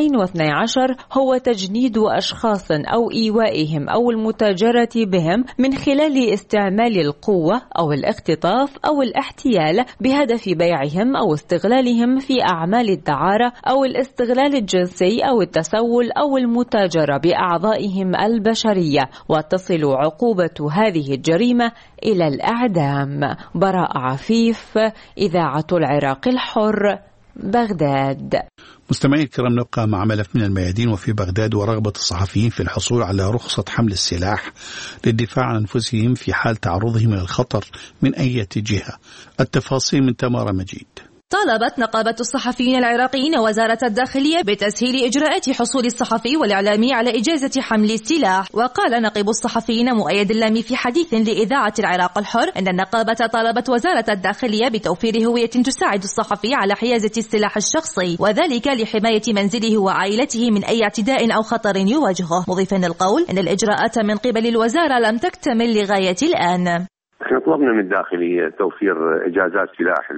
2012 هو تجنيد أشخاص أو إيوائهم أو المتاجرة بهم من خلال استعمال القوة أو الاختطاف أو الاحتيال بهدف بيعهم أو استغلالهم في أعمال الدعارة أو الاستغلال الجنسي أو التسول أو المتاجرة بأعضائهم البشرية، وتصل عقوبة هذه الجريمة إلى الإعدام. براء عفيف، إذاعة العراق الحر، بغداد.
مستمعي الكرام، نبقى مع ملف من الميادين وفي بغداد ورغبة الصحفيين في الحصول على رخصة حمل السلاح للدفاع عن أنفسهم في حال تعرضهم إلى الخطر من أي جهة. التفاصيل من تمارا مجيد.
طالبت نقابة الصحفيين العراقيين وزارة الداخلية بتسهيل إجراءات حصول الصحفي والإعلامي على إجازة حمل السلاح. وقال نقيب الصحفيين مؤيد اللامي في حديث لإذاعة العراق الحر أن النقابة طالبت وزارة الداخلية بتوفير هوية تساعد الصحفي على حيازة السلاح الشخصي، وذلك لحماية منزله وعائلته من أي اعتداء أو خطر يواجهه، مضيفا القول أن الإجراءات من قبل الوزارة لم تكتمل لغاية الآن.
احنا طلبنا من الداخلية توفير إجازات سلاح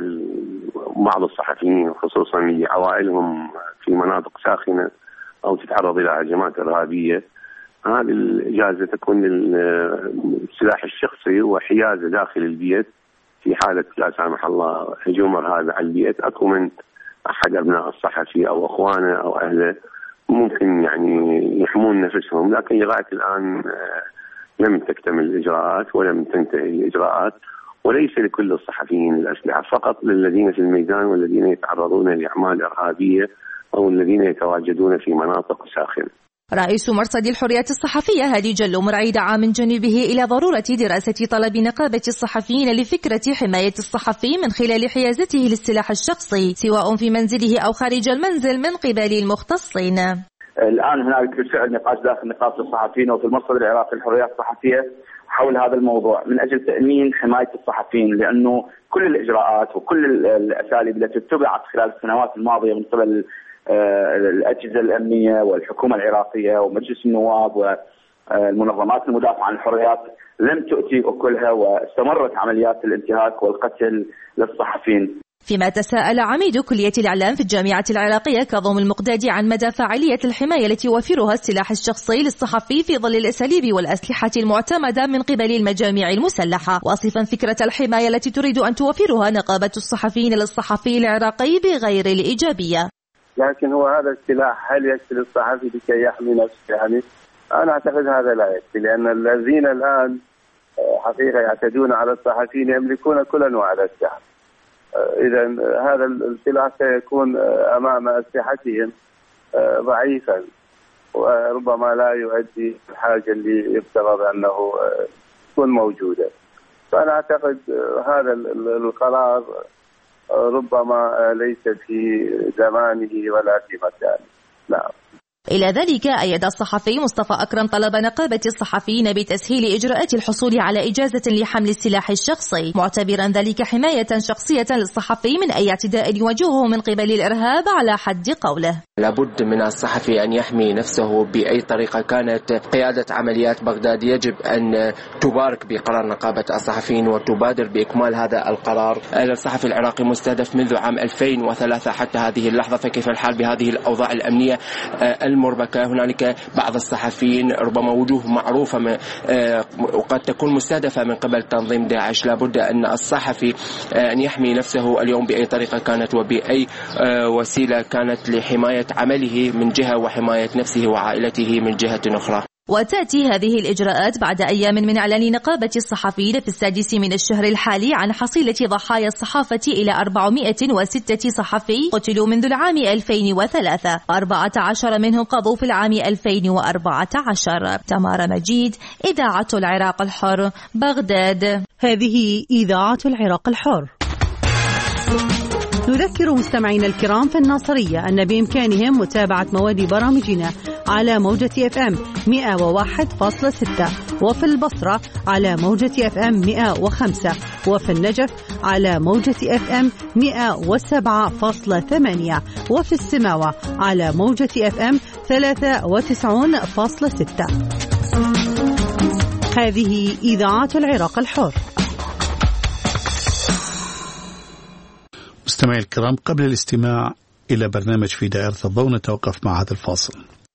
بعض الصحفيين خصوصا لعوائلهم في مناطق ساخنة أو تتعرض إلى هجمات إرهابية. هذه الإجازة تكون للسلاح الشخصي وحيازة داخل البيت في حالة لا سامح الله هجوم إرهابي على البيت. أكو من أحد أبناء الصحفي أو أخوانه أو أهله ممكن يعني يحمون نفسهم، لكن لغاية الآن لم تكتمل الإجراءات ولم تنتهي الإجراءات، وليس لكل الصحفيين الأسلحة، فقط للذين في الميدان والذين يتعرضون لأعمال إرهابية أو الذين يتواجدون في مناطق ساخنة.
رئيس مرصد الحريات الصحفية هادي جلو مرعي دعا من جانبه إلى ضرورة دراسة طلب نقابة الصحفيين لفكرة حماية الصحفي من خلال حيازته للسلاح الشخصي سواء في منزله أو خارج المنزل من قبل المختصين.
الآن هناك بالفعل نقاش داخل نقابة الصحفيين وفي المرصد العراقي للحريات الصحفية حول هذا الموضوع من أجل تأمين حماية الصحفيين، لأنه كل الإجراءات وكل الأساليب التي اتبعت خلال السنوات الماضية من قبل الأجهزة الأمنية والحكومة العراقية ومجلس النواب والمنظمات المدافعة عن الحريات لم تؤتي أكلها، واستمرت عمليات الانتهاك والقتل للصحفيين.
فيما تساءل عميد كلية الإعلام في الجامعة العراقية كاظم المقدادي عن مدى فاعلية الحماية التي يوفرها السلاح الشخصي للصحفي في ظل الأساليب والأسلحة المعتمدة من قبل المجاميع المسلحة، واصفا فكرة الحماية التي تريد أن توفرها نقابة الصحفيين للصحفي العراقي بغير الإيجابية.
لكن هو هذا السلاح هل يكفي للصحفي لكي يحمي نفسه؟ يعني أنا أعتقد هذا لا يكفي، لأن الذين الآن حقيقة يعتدون على الصحفيين يملكون كل أنواع الأسلحة. إذا هذا السلاح سيكون أمام أسلحتهم ضعيفا وربما لا يؤدي الحاجة اللي يفترض أنه تكون موجودة. فأنا أعتقد هذا القرار ربما ليس في زمانه ولا في مكانه. نعم.
إلى ذلك أيد الصحفي مصطفى أكرم طلب نقابة الصحفيين بتسهيل إجراءات الحصول على إجازة لحمل السلاح الشخصي، معتبرا ذلك حماية شخصية للصحفي من أي اعتداء يواجهه من قبل الإرهاب على حد قوله.
لابد من الصحفي أن يحمي نفسه بأي طريقة كانت. قيادة عمليات بغداد يجب أن تبارك بقرار نقابة الصحفيين وتبادر بإكمال هذا القرار. الصحفي العراقي مستهدف منذ عام 2003 حتى هذه اللحظة، فكيف الحال بهذه الأوضاع الأمنية المربكة. هنالك بعض الصحفيين ربما وجوه معروفة وقد تكون مستهدفة من قبل تنظيم داعش. لابد أن الصحفي أن يحمي نفسه اليوم بأي طريقة كانت وبأي وسيلة كانت لحماية عمله من جهة وحماية نفسه وعائلته من جهة أخرى.
وتأتي هذه الإجراءات بعد أيام من إعلان نقابة الصحفيين في 6 من الشهر الحالي عن حصيلة ضحايا الصحافة إلى 406 صحفي قتلوا منذ العام 2003، 14 منهم قضوا في العام 2014. تمارا مجيد، إذاعة العراق الحر، بغداد.
هذه إذاعة العراق الحر. نذكر مستمعينا الكرام في الناصرية أن بإمكانهم متابعة مواد برامجنا على موجة FM 101.6، وفي البصرة على موجة FM 105، وفي النجف على موجة FM 107.8، وفي السماوة على موجة FM 93.6. هذه إذاعة العراق الحر.
مستمعي الكرام، قبل الاستماع إلى برنامج في دائرة الضوء نتوقف مع هذا الفاصل.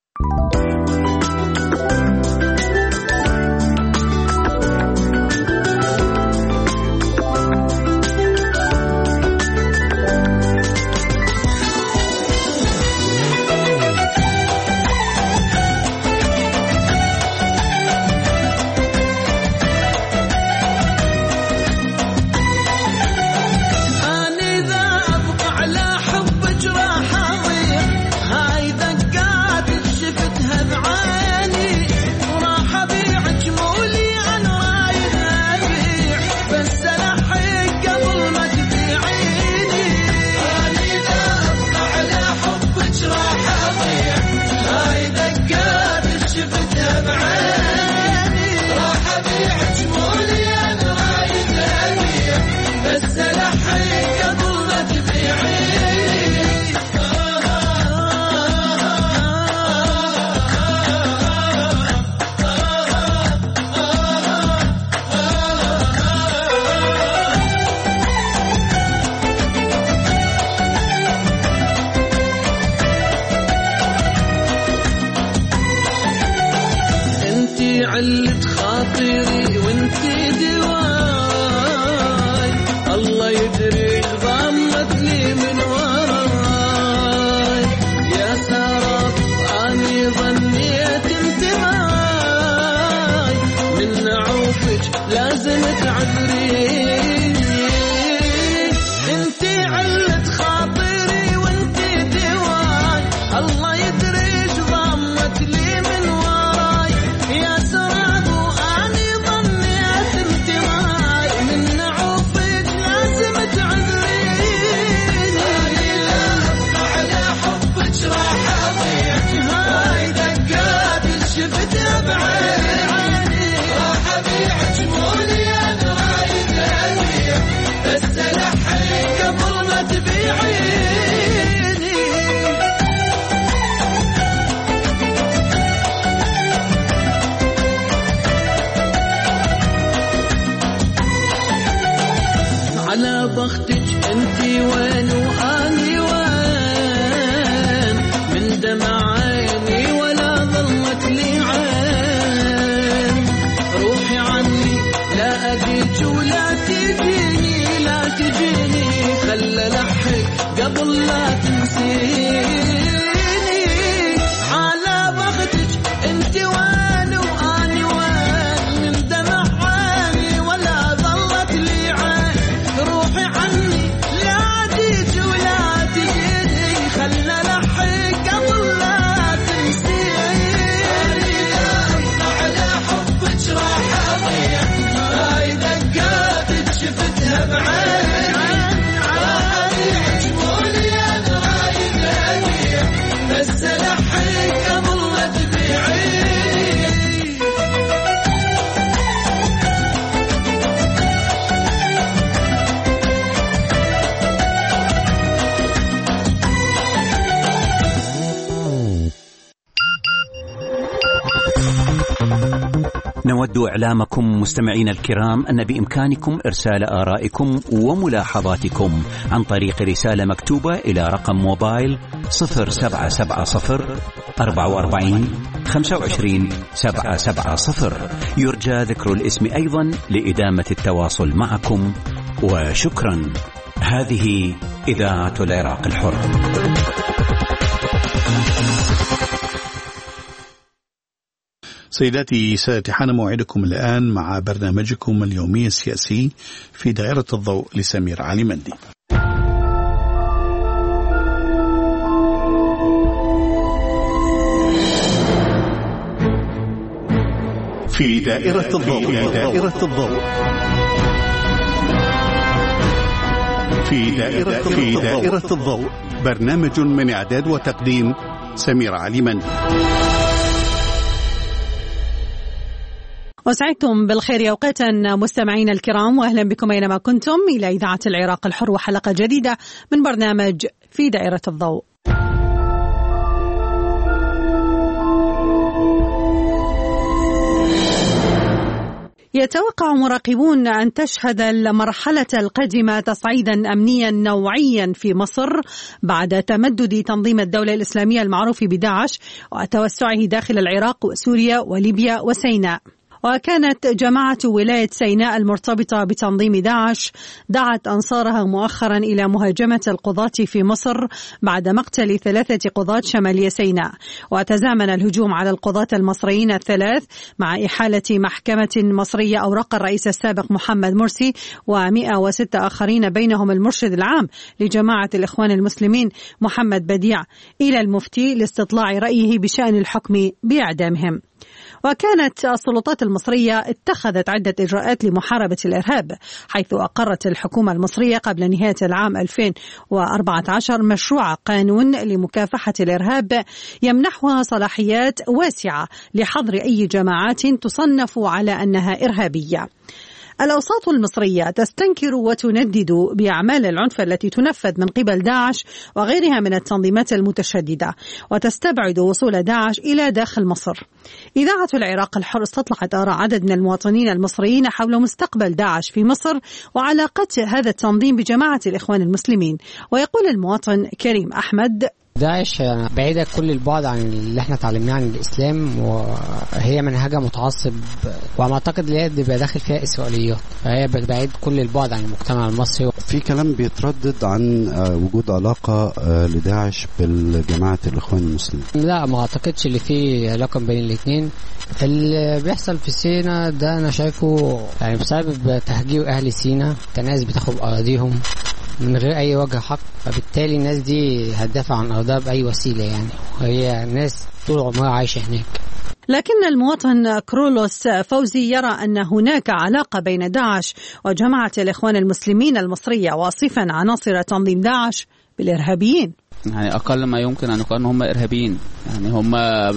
علت خاطري وانتي دواي، الله يدري ضمت لي من وراي، يا سراب اني ظنيت انت معاي، من نعوفك لازم تعذريني، انتي علت خاطري وانتي دواي، الله يدري ضمت لي من وراي، يا سراب اني ظنيت انت معاي، من نعوفك لازم تعذريني، على حبك راح اضيع، هاي دقات شفتها بعيني، راح ابيع جمولي انا رايد ابيع، بس الحين قبل ما تبيعيني. على بختك انتي وين واني وين، من دمع عيني ولا ظلمت لي عين، روحي عني لا اجيك ولا تجيني، لا تجيني خلى لحق قبل لا تنسيني، على بختك انتي وين واني وين، من دمع عيني ولا ظلت لي عين، روحي عني لا جيت ولا تجيني خلى لحق قبل لا تنسيني، على حبك راح اضيع، هاي دقاتك شفتها بعيني، راح ابيع جمولي انا رايد ابيع، بس لحق قبل لا تبيعيني.
نود إعلامكم مستمعين الكرام أن بإمكانكم إرسال آرائكم وملاحظاتكم عن طريق رسالة مكتوبة إلى رقم موبايل 0770 44 25 770. يرجى ذكر الاسم أيضا لإدامة التواصل معكم، وشكرا. هذه إذاعة العراق الحر.
سيداتي سادتي، حان موعدكم الآن مع برنامجكم اليومي السياسي في دائرة الضوء لسمير علي مندي. في دائرة الضوء. في دائرة الضوء، برنامج من إعداد وتقديم سمير علي مندي.
وسعدتم بالخير أوقاتا مستمعين الكرام، وأهلا بكم أينما كنتم إلى إذاعة العراق الحر وحلقة جديدة من برنامج في دائرة الضوء. يتوقع مراقبون أن تشهد المرحلة القادمة تصعيدا أمنيا نوعيا في مصر بعد تمدد تنظيم الدولة الإسلامية المعروف بداعش وتوسعه داخل العراق وسوريا وليبيا وسيناء. وكانت جماعة ولاية سيناء المرتبطة بتنظيم داعش دعت أنصارها مؤخرا إلى مهاجمة القضاة في مصر بعد مقتل 3 قضاة شمالية سيناء. وتزامن الهجوم على القضاة المصريين الثلاث مع إحالة محكمة مصرية أوراق الرئيس السابق محمد مرسي و106 آخرين بينهم المرشد العام لجماعة الإخوان المسلمين محمد بديع إلى المفتي لاستطلاع رأيه بشأن الحكم بإعدامهم. وكانت السلطات المصرية اتخذت عدة إجراءات لمحاربة الإرهاب، حيث أقرت الحكومة المصرية قبل نهاية العام 2014 مشروع قانون لمكافحة الإرهاب يمنحها صلاحيات واسعة لحظر أي جماعات تصنف على أنها إرهابية. الأوساط المصرية تستنكر وتندد بأعمال العنف التي تنفذ من قبل داعش وغيرها من التنظيمات المتشددة، وتستبعد وصول داعش إلى داخل مصر. إذاعة العراق الحر استطلعت آراء عدد من المواطنين المصريين حول مستقبل داعش في مصر وعلاقة هذا التنظيم بجماعة الإخوان المسلمين. ويقول المواطن كريم أحمد:
داعش بعيدة كل البعد عن اللي احنا تعلمناه عن الإسلام، وهي منهجة متعصب، وما أعتقد اللي هي بيبقى داخل فيها إسرائيليات، فهي بعيد كل البعد عن المجتمع المصري.
في كلام بيتردد عن وجود علاقة لداعش بالجماعة الإخوان المسلمين.
لا، ما أعتقدش اللي فيه علاقة بين الاثنين. اللي بيحصل في سيناء ده أنا شايفه يعني بسبب تهجير أهل سيناء، الناس بتاخد أراضيهم من غير أي وجه حق، فبالتالي الناس دي هتدافع عن أرضها بأي وسيلة يعني، وهي ناس طول عمرها عايشة هناك.
لكن المواطن كرولوس فوزي يرى أن هناك علاقة بين داعش وجماعة الإخوان المسلمين المصرية، واصفا عناصر تنظيم داعش بالإرهابيين.
يعني أقل ما يمكن أن يقال هم إرهابيين، يعني هم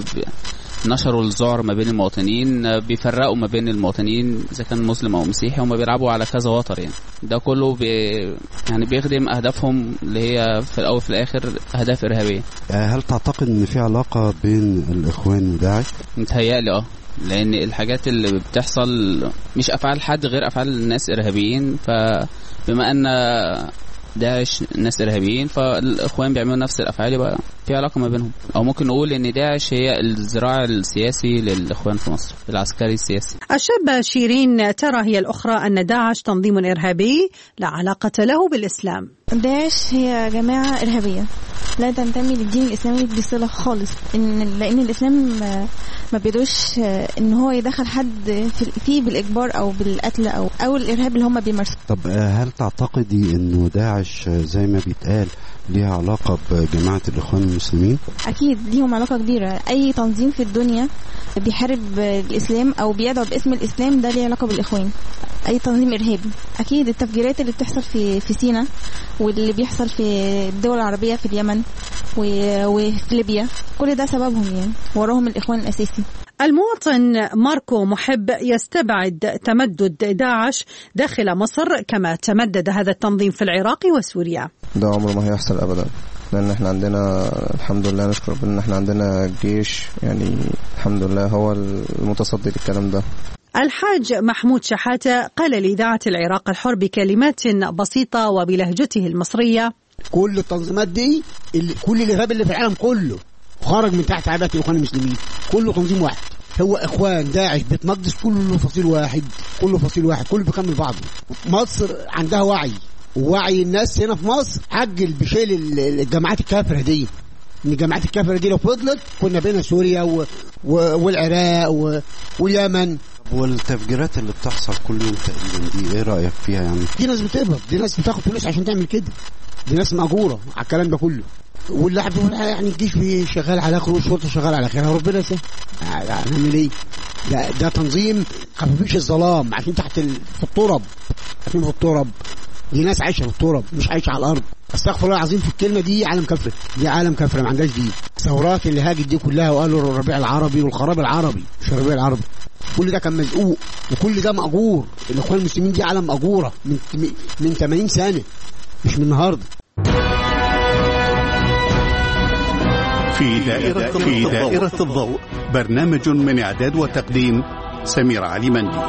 نشروا الذعر ما بين المواطنين، بيفرقوا ما بين المواطنين إذا كان مسلم أو مسيحي، هم بيلعبوا على كذا وتر يعني. ده كله يعني بيخدم أهدافهم اللي هي في الأول في الآخر أهداف إرهابية.
هل تعتقد إن في علاقة بين الإخوان وداعش؟
متهيألي لأن الحاجات اللي بتحصل مش أفعال حد غير أفعال الناس إرهابيين، فبما أن داعش ناس إرهابيين فالإخوان بيعملوا نفس الأفعال، يبقى في علاقة ما بينهم. أو ممكن نقول إن داعش هي الذراع السياسي للإخوان في مصر، العسكري السياسي.
الشابة شيرين ترى هي الأخرى أن داعش تنظيم إرهابي لا علاقة له بالإسلام.
داعش هي جماعة إرهابية لا تنتمي للدين الإسلامي بصلة خالص، لأن الإسلام ما بيدوش إن هو يدخل حد فيه بالإجبار أو بالقتل أو الإرهاب اللي هم بيمارسوا.
طب هل تعتقدي إنه داعش زي ما بيتقال ليها علاقة بجماعة الإخوان المسلمين؟
أكيد ليهم علاقة كبيرة. أي تنظيم في الدنيا بيحارب الإسلام أو بيدعو باسم الإسلام ده ليه علاقة بالإخوان. أي تنظيم إرهابي. أكيد التفجيرات اللي بتحصل في سيناء واللي بيحصل في الدول العربية في اليمن وفي ليبيا، كل ده سببهم يعني، وراهم الإخوان الأساسي.
المواطن ماركو محب يستبعد تمدد داعش داخل مصر كما تمدد هذا التنظيم في العراق وسوريا.
ده عمره ما هيحصل أبدا، لأن احنا عندنا الحمد لله نشكر ربنا ان احنا عندنا جيش يعني الحمد لله هو المتصدي للكلام ده.
الحاج محمود شحاتة قال لإذاعة العراق الحر بكلمات بسيطة وبلهجته المصرية:
كل التنظيمات دي كل الإرهاب اللي في العالم كله
خرج من تحت عباءة الإخوان المسلمين، كله تنظيم واحد. هو إخوان داعش بيت مقدس كله فصيل واحد، كله بيكمل بعضه. مصر عندها ووعي الناس هنا في مصر حجل بشيل الجماعات الكافرة دي. ان الجماعات الكافرة دي لو فضلت كنا بين سوريا والعراق واليمن.
والتفجيرات اللي بتحصل كل يوم تقريبا دي ايه رأيك فيها؟ يعني
دي ناس بتقبض، دي ناس بتاخد فلوس عشان تعمل كده، دي ناس مأجورة على الكلام ده كله. واللي يعني الجيش شغال على اخره والشرطه شغال على اخرها، ربنا يسهل. هنعمل ايه؟ ده تنظيم خفيفيش الظلام عشان تحت في التراب، عشان في التراب. دي ناس عايشه في التراب مش عايشه على الارض. استغفر الله العظيم في الكلمه دي، عالم كفر، دي عالم كفر ما عندهاش دين. الثورات اللي هاجت دي كلها وقالوا الربيع العربي والخراب العربي، مش الربيع العربي، كل ده كان مزقوق وكل ده مأجور. الاخوان المسلمين دي عالم مأجوره من 80 سنه، مش من النهارده.
في دائرة الضوء، برنامج من إعداد وتقديم سمير علي مندي.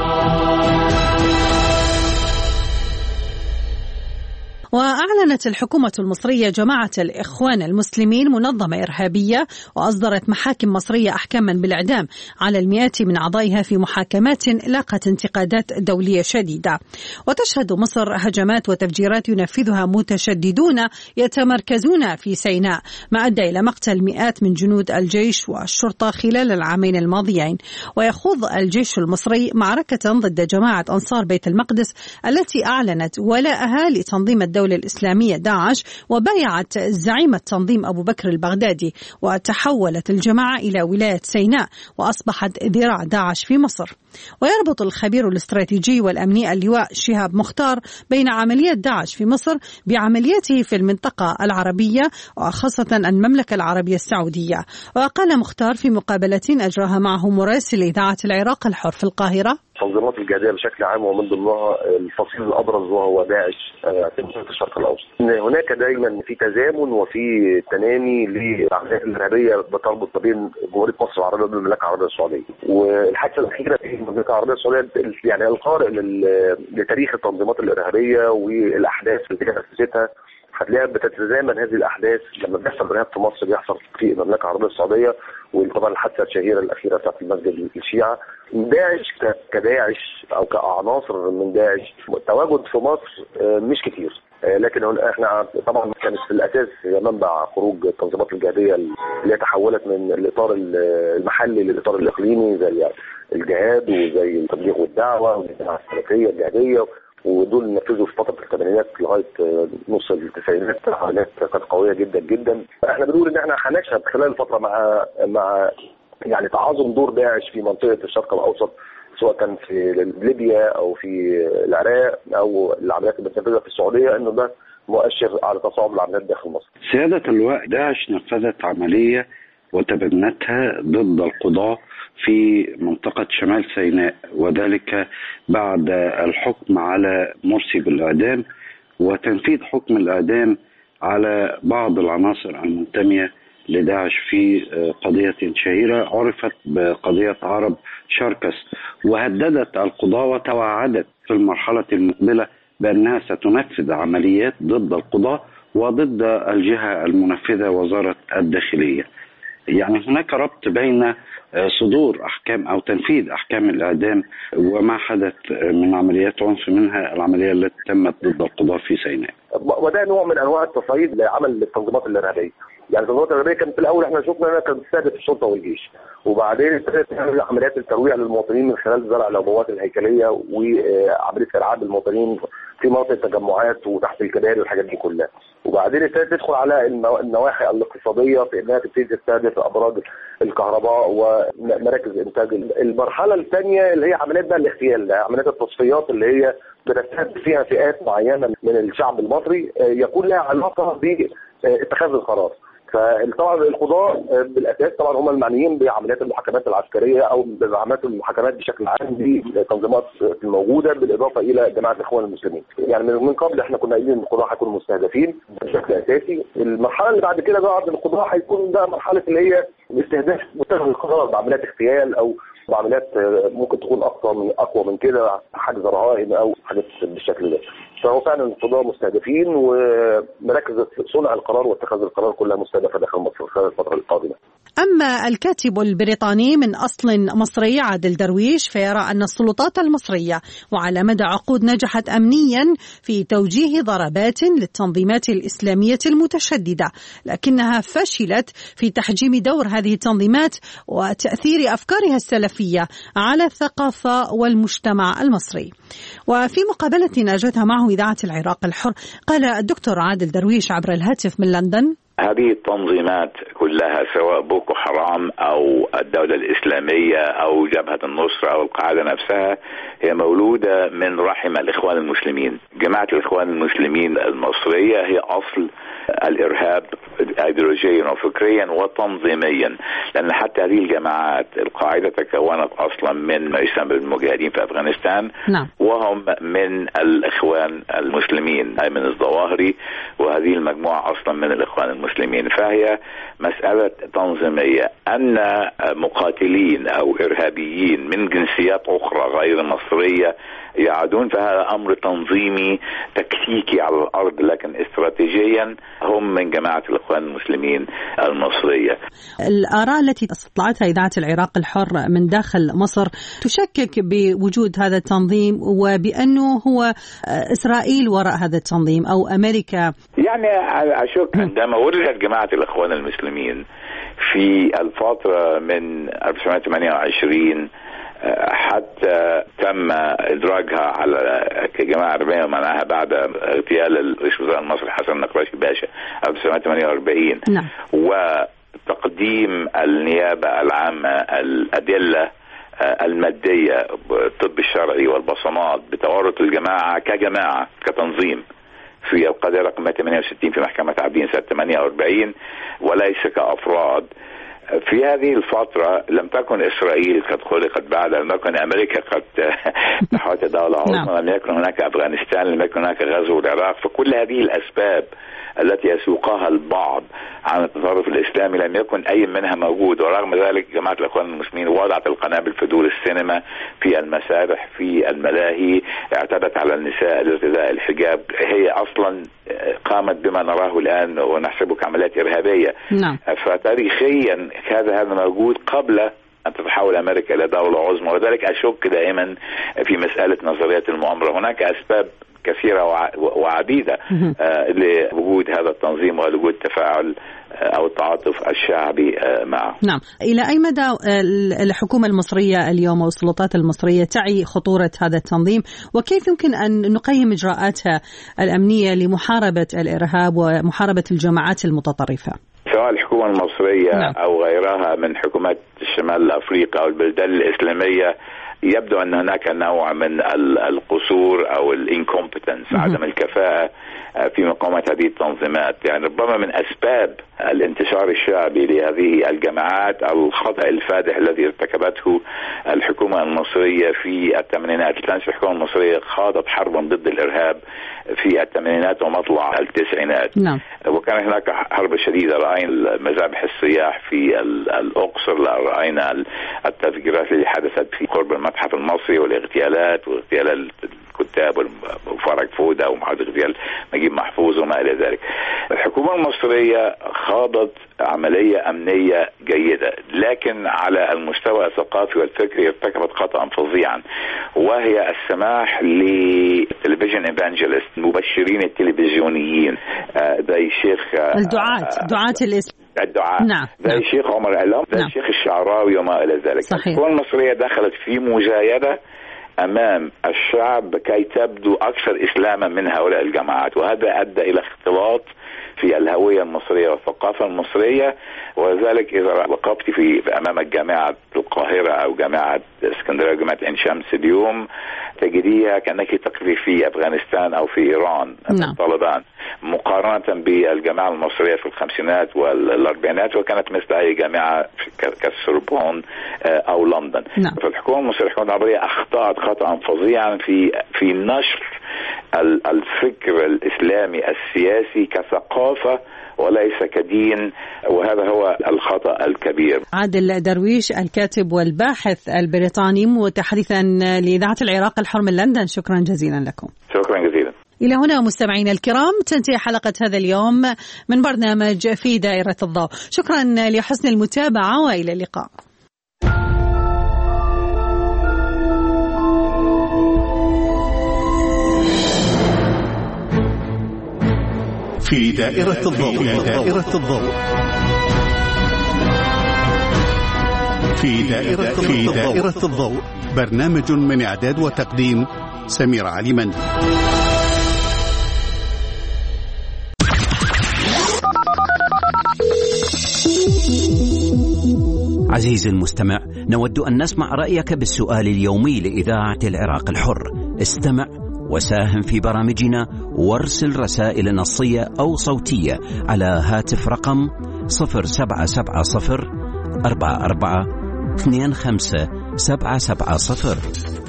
وأعلنت الحكومة المصرية جماعة الإخوان المسلمين منظمة إرهابية، وأصدرت محاكم مصرية أحكاما بالإعدام على المئات من أعضائها في محاكمات لاقت انتقادات دولية شديدة. وتشهد مصر هجمات وتفجيرات ينفذها متشددون يتمركزون في سيناء، ما أدى إلى مقتل مئات من جنود الجيش والشرطة خلال العامين الماضيين. ويخوض الجيش المصري معركة ضد جماعة أنصار بيت المقدس التي أعلنت ولاءها لتنظيم الدولة الإسلامية داعش، وبايعت زعيم التنظيم أبو بكر البغدادي، وتحولت الجماعة إلى ولاية سيناء وأصبحت ذراع داعش في مصر. ويربط الخبير الاستراتيجي والأمني اللواء شهاب مختار بين عمليات داعش في مصر بعملياته في المنطقة العربية وخاصة المملكة العربية السعودية. وقال مختار في مقابلة أجراها معه مراسل إذاعة العراق الحر في القاهرة:
التنظيمات الجهادية بشكل عام ومن ضمنها الفصيل الأبرز وهو داعش في منطقة الشرق الأوسط. هناك دائما في تزامن وفي تنامي للأعمال الإرهابية بتربط ما بين جمهورية مصر العربية والمملكة العربية السعودية. والحادثة الأخيرة في المملكة العربية السعودية يعني القارئ لتاريخ التنظيمات الإرهابية والأحداث اللي كانت أسستها هتلاقيها بتتزامن. هذه الأحداث لما بيحصل إرهاب في مصر بيحصل في المملكة العربية السعودية. وطبعا الحادثة الشهيرة الأخيرة بتاعت المسجد الشيعة. داعش كداعش أو كعناصر من داعش تواجد في مصر مش كتير، لكن احنا طبعا كانت في الأساس هي منبع خروج التنظيمات الجهادية اللي تحولت من الإطار المحلي للإطار الإقليمي زي الجهاد وزي التبليغ والدعوة والجماعة السلفية الجهادية، ودول نفذوا في فترة الثمانينات لغاية نص التسعينات حملات كانت قوية جدا جدا. احنا بنقول ان احنا هنشهد خلال الفترة مع يعني تعاظم دور داعش في منطقة الشرق الأوسط، سواء كان في ليبيا أو في العراق أو العمليات اللي بتنفذها في السعودية، إنه ده مؤشر على تصاعد العمليات داخل مصر.
سيادة اللواء، داعش نفذت عملية وتبنتها ضد القضاة في منطقة شمال سيناء، وذلك بعد الحكم على مرسي بالإعدام وتنفيذ حكم الإعدام على بعض العناصر المنتمية لداعش في قضية شهيرة عرفت بقضية عرب شركس، وهددت القضاة وتوعدت في المرحلة المقبلة بأنها ستنفذ عمليات ضد القضاة وضد الجهة المنفذة وزارة الداخلية. يعني هناك ربط بين صدور أحكام أو تنفيذ أحكام الإعدام وما حدث من عمليات عنف، منها العملية التي تمت ضد القضاة في سيناء.
وده نوع من أنواع التصعيد لعمل التنظيمات الإرهابية. يعني التنظيمات الإرهابية كانت في الأول احنا شفنا انها كانت بتستهدف الشرطة والجيش، وبعدين ابتدت تعمل عمليات الترويع للمواطنين من خلال زرع العبوات الهيكلية وعملية إرعاب المواطنين في مناطق التجمعات وتحت الكباري والحاجات دي كلها. وبعدين ابتدت تدخل على النواحي الاقتصادية في انها تبتدي تستهدف ابراج الكهرباء ومراكز انتاج. المرحلة الثانية اللي هي عمليات بقى الاغتيال، عمليات التصفيات اللي هي بتستهدف فيها فئات معينة من الشعب المصري يكون لها علاقة باتخاذ القرار. فطبعا القضاء بالاساس طبعا هم المعنيين بعمليات المحاكمات العسكريه او بعمليات المحاكمات بشكل عام للتنظيمات الموجوده، بالاضافه الى جماعه الاخوان المسلمين. يعني من قبل احنا كنا قايلين ان القضاء هيكونوا مستهدفين بشكل اساسي. المرحله اللي بعد كده بعد القضاء هيكون ده مرحله اللي هي استهداف متخذ القرار بعمليات اغتيال او بعمليات ممكن تكون اقوى من كده، حجز رهائن او حاجات بالشكل ده. فهو فعلا القضاة مستهدفين، ومراكز صنع القرار واتخاذ القرار كلها مستهدفة داخل مصر خلال الفترة القادمة.
أما الكاتب البريطاني من أصل مصري عادل درويش فيرى أن السلطات المصرية وعلى مدى عقود نجحت أمنيا في توجيه ضربات للتنظيمات الإسلامية المتشددة، لكنها فشلت في تحجيم دور هذه التنظيمات وتأثير أفكارها السلفية على الثقافة والمجتمع المصري. وفي مقابلة أجرتها معه إذاعة العراق الحر قال الدكتور عادل درويش عبر الهاتف من لندن:
هذه التنظيمات كلها سواء بوكو حرام أو الدولة الإسلامية أو جبهة النصرة أو القاعدة نفسها هي مولودة من رحم الإخوان المسلمين. جماعة الإخوان المسلمين المصرية هي أصل الإرهاب أيديولوجيا وفكريا وتنظيميا، لأن حتى هذه الجماعات القاعدة تكونت أصلا من ما يسمى بالمجاهدين في أفغانستان.
نعم.
وهم من الإخوان المسلمين أيمن الظواهري، وهذه المجموعة أصلا من الإخوان المسلمين. فهي مسألة تنظيمية. أن مقاتلين أو إرهابيين من جنسيات أخرى غير مصرية يعودون، فهذا أمر تنظيمي تكتيكي على الأرض، لكن استراتيجيا هم من جماعة الإخوان المسلمين المصرية.
الآراء التي استطلعتها إذاعة العراق الحر من داخل مصر تشكك بوجود هذا التنظيم وبأنه هو إسرائيل وراء هذا التنظيم أو أمريكا.
يعني أشك عندما ولدت جماعة الإخوان المسلمين في الفترة من 1928 حتى تم إدراجها على كجماعة عربية معناها بعد اغتيال رئيس الوزراء المصري حسن نقراشي باشا 1948.
نعم.
وتقديم النيابة العامة الأدلة المادية بالطب الشرعي والبصمات بتورط الجماعة كجماعة كتنظيم في القضية رقم 68 في محكمة عابدين سنة 48 وليس كأفراد. في هذه الفترة لم تكن إسرائيل قد خلقت بعد، لم تكن أمريكا قد تحولت دولة عظمى، لم يكن هناك أفغانستان، لم يكن هناك غزو العراق. فكل هذه الأسباب التي يسوقها البعض عن التطرف الإسلامي لم يكن أي منها موجود. ورغم ذلك جماعة الإخوان المسلمين وضعت القنابل في دور السينما، في المسارح، في الملاهي، اعتدت على النساء لارتداء الحجاب. هي أصلا قامت بما نراه الآن ونحسبه كعمليات إرهابية.
نعم.
فتاريخيا هذا موجود قبل أن تتحول أمريكا إلى دولة عظمى، وذلك أشك دائما في مسألة نظريات المؤامرة. هناك أسباب كثيرة وعديدة لوجود هذا التنظيم ولوجود تفاعل أو التعاطف الشعبي معه.
نعم. إلى أي مدى الحكومة المصرية اليوم والسلطات المصرية تعي خطورة هذا التنظيم، وكيف يمكن أن نقيم إجراءاتها الأمنية لمحاربة الإرهاب ومحاربة الجماعات المتطرفة؟
سواء الحكومة المصرية أو غيرها من حكومات الشمال الأفريقي أو البلدان الإسلامية، يبدو أن هناك نوع من القصور أو الانكومبتنس، عدم الكفاءة في مقاومة هذه التنظيمات. يعني ربما من أسباب الانتشار الشعبي لهذه الجماعات الخطأ الفادح الذي ارتكبته الحكومة المصرية في الثمانينات. كانت الحكومة المصرية خاضت حربا ضد الإرهاب في الثمانينات ومطلع التسعينات.
نعم.
وكان هناك حرب شديدة. رأينا مذابح السياح في الأقصر، رأينا التفجيرات التي حدثت في قرب المتحف المصري والاغتيالات واغتيال الكتاب وفرج فودة ومحاولة اغتيال نجيب محفوظ وما إلى ذلك. الحكومة المصرية خاضت عملية أمنية جيدة، لكن على المستوى الثقافي والفكري ارتكبت خطأ فظيعا، وهي السماح للتلفزيون ايفانجيلست مبشرين التلفزيونيين زي الشيخ
دعاة
الدعاء.
نعم.
زي الشيخ عمر علام، زي الشيخ الشعراوي وما إلى ذلك. الحكومة المصرية دخلت في مجايدة أمام الشعب كي تبدو أكثر إسلاما من هؤلاء الجماعات، وهذا أدى إلى اختلاط في الهوية المصرية والثقافة المصرية. وذلك إذا وقفت في أمام جامعة القاهرة أو جامعة اسكندرية أو جامعة عين شمس اليوم تجديها كأنك تقفي في أفغانستان أو في إيران.
نعم.
طالبان مقارنة بالجامعة المصرية في الخمسينات والأربعينات، وكانت مثل أي جامعة كالسوربون أو لندن.
نعم.
فالحكومة المصرية الحكومة العربية أخطأت خطأ فظيعا في نشر الفكر الإسلامي السياسي كثقافة وليس كدين، وهذا هو الخطأ الكبير.
عادل درويش الكاتب والباحث البريطاني متحدثا لإذاعة العراق الحر من لندن، شكرا جزيلا لكم.
شكرا جزيلا.
إلى هنا مستمعينا الكرام تنتهي حلقة هذا اليوم من برنامج في دائرة الضوء. شكرا لحسن المتابعة وإلى اللقاء.
في دائرة الضوء. في دائرة الضوء برنامج من إعداد وتقديم سمير علي.
عزيزي المستمع، نود أن نسمع رأيك بالسؤال اليومي لإذاعة العراق الحر. استمع وساهم في برامجنا وارسل رسائل نصية أو صوتية على هاتف رقم 0770 44 25 770.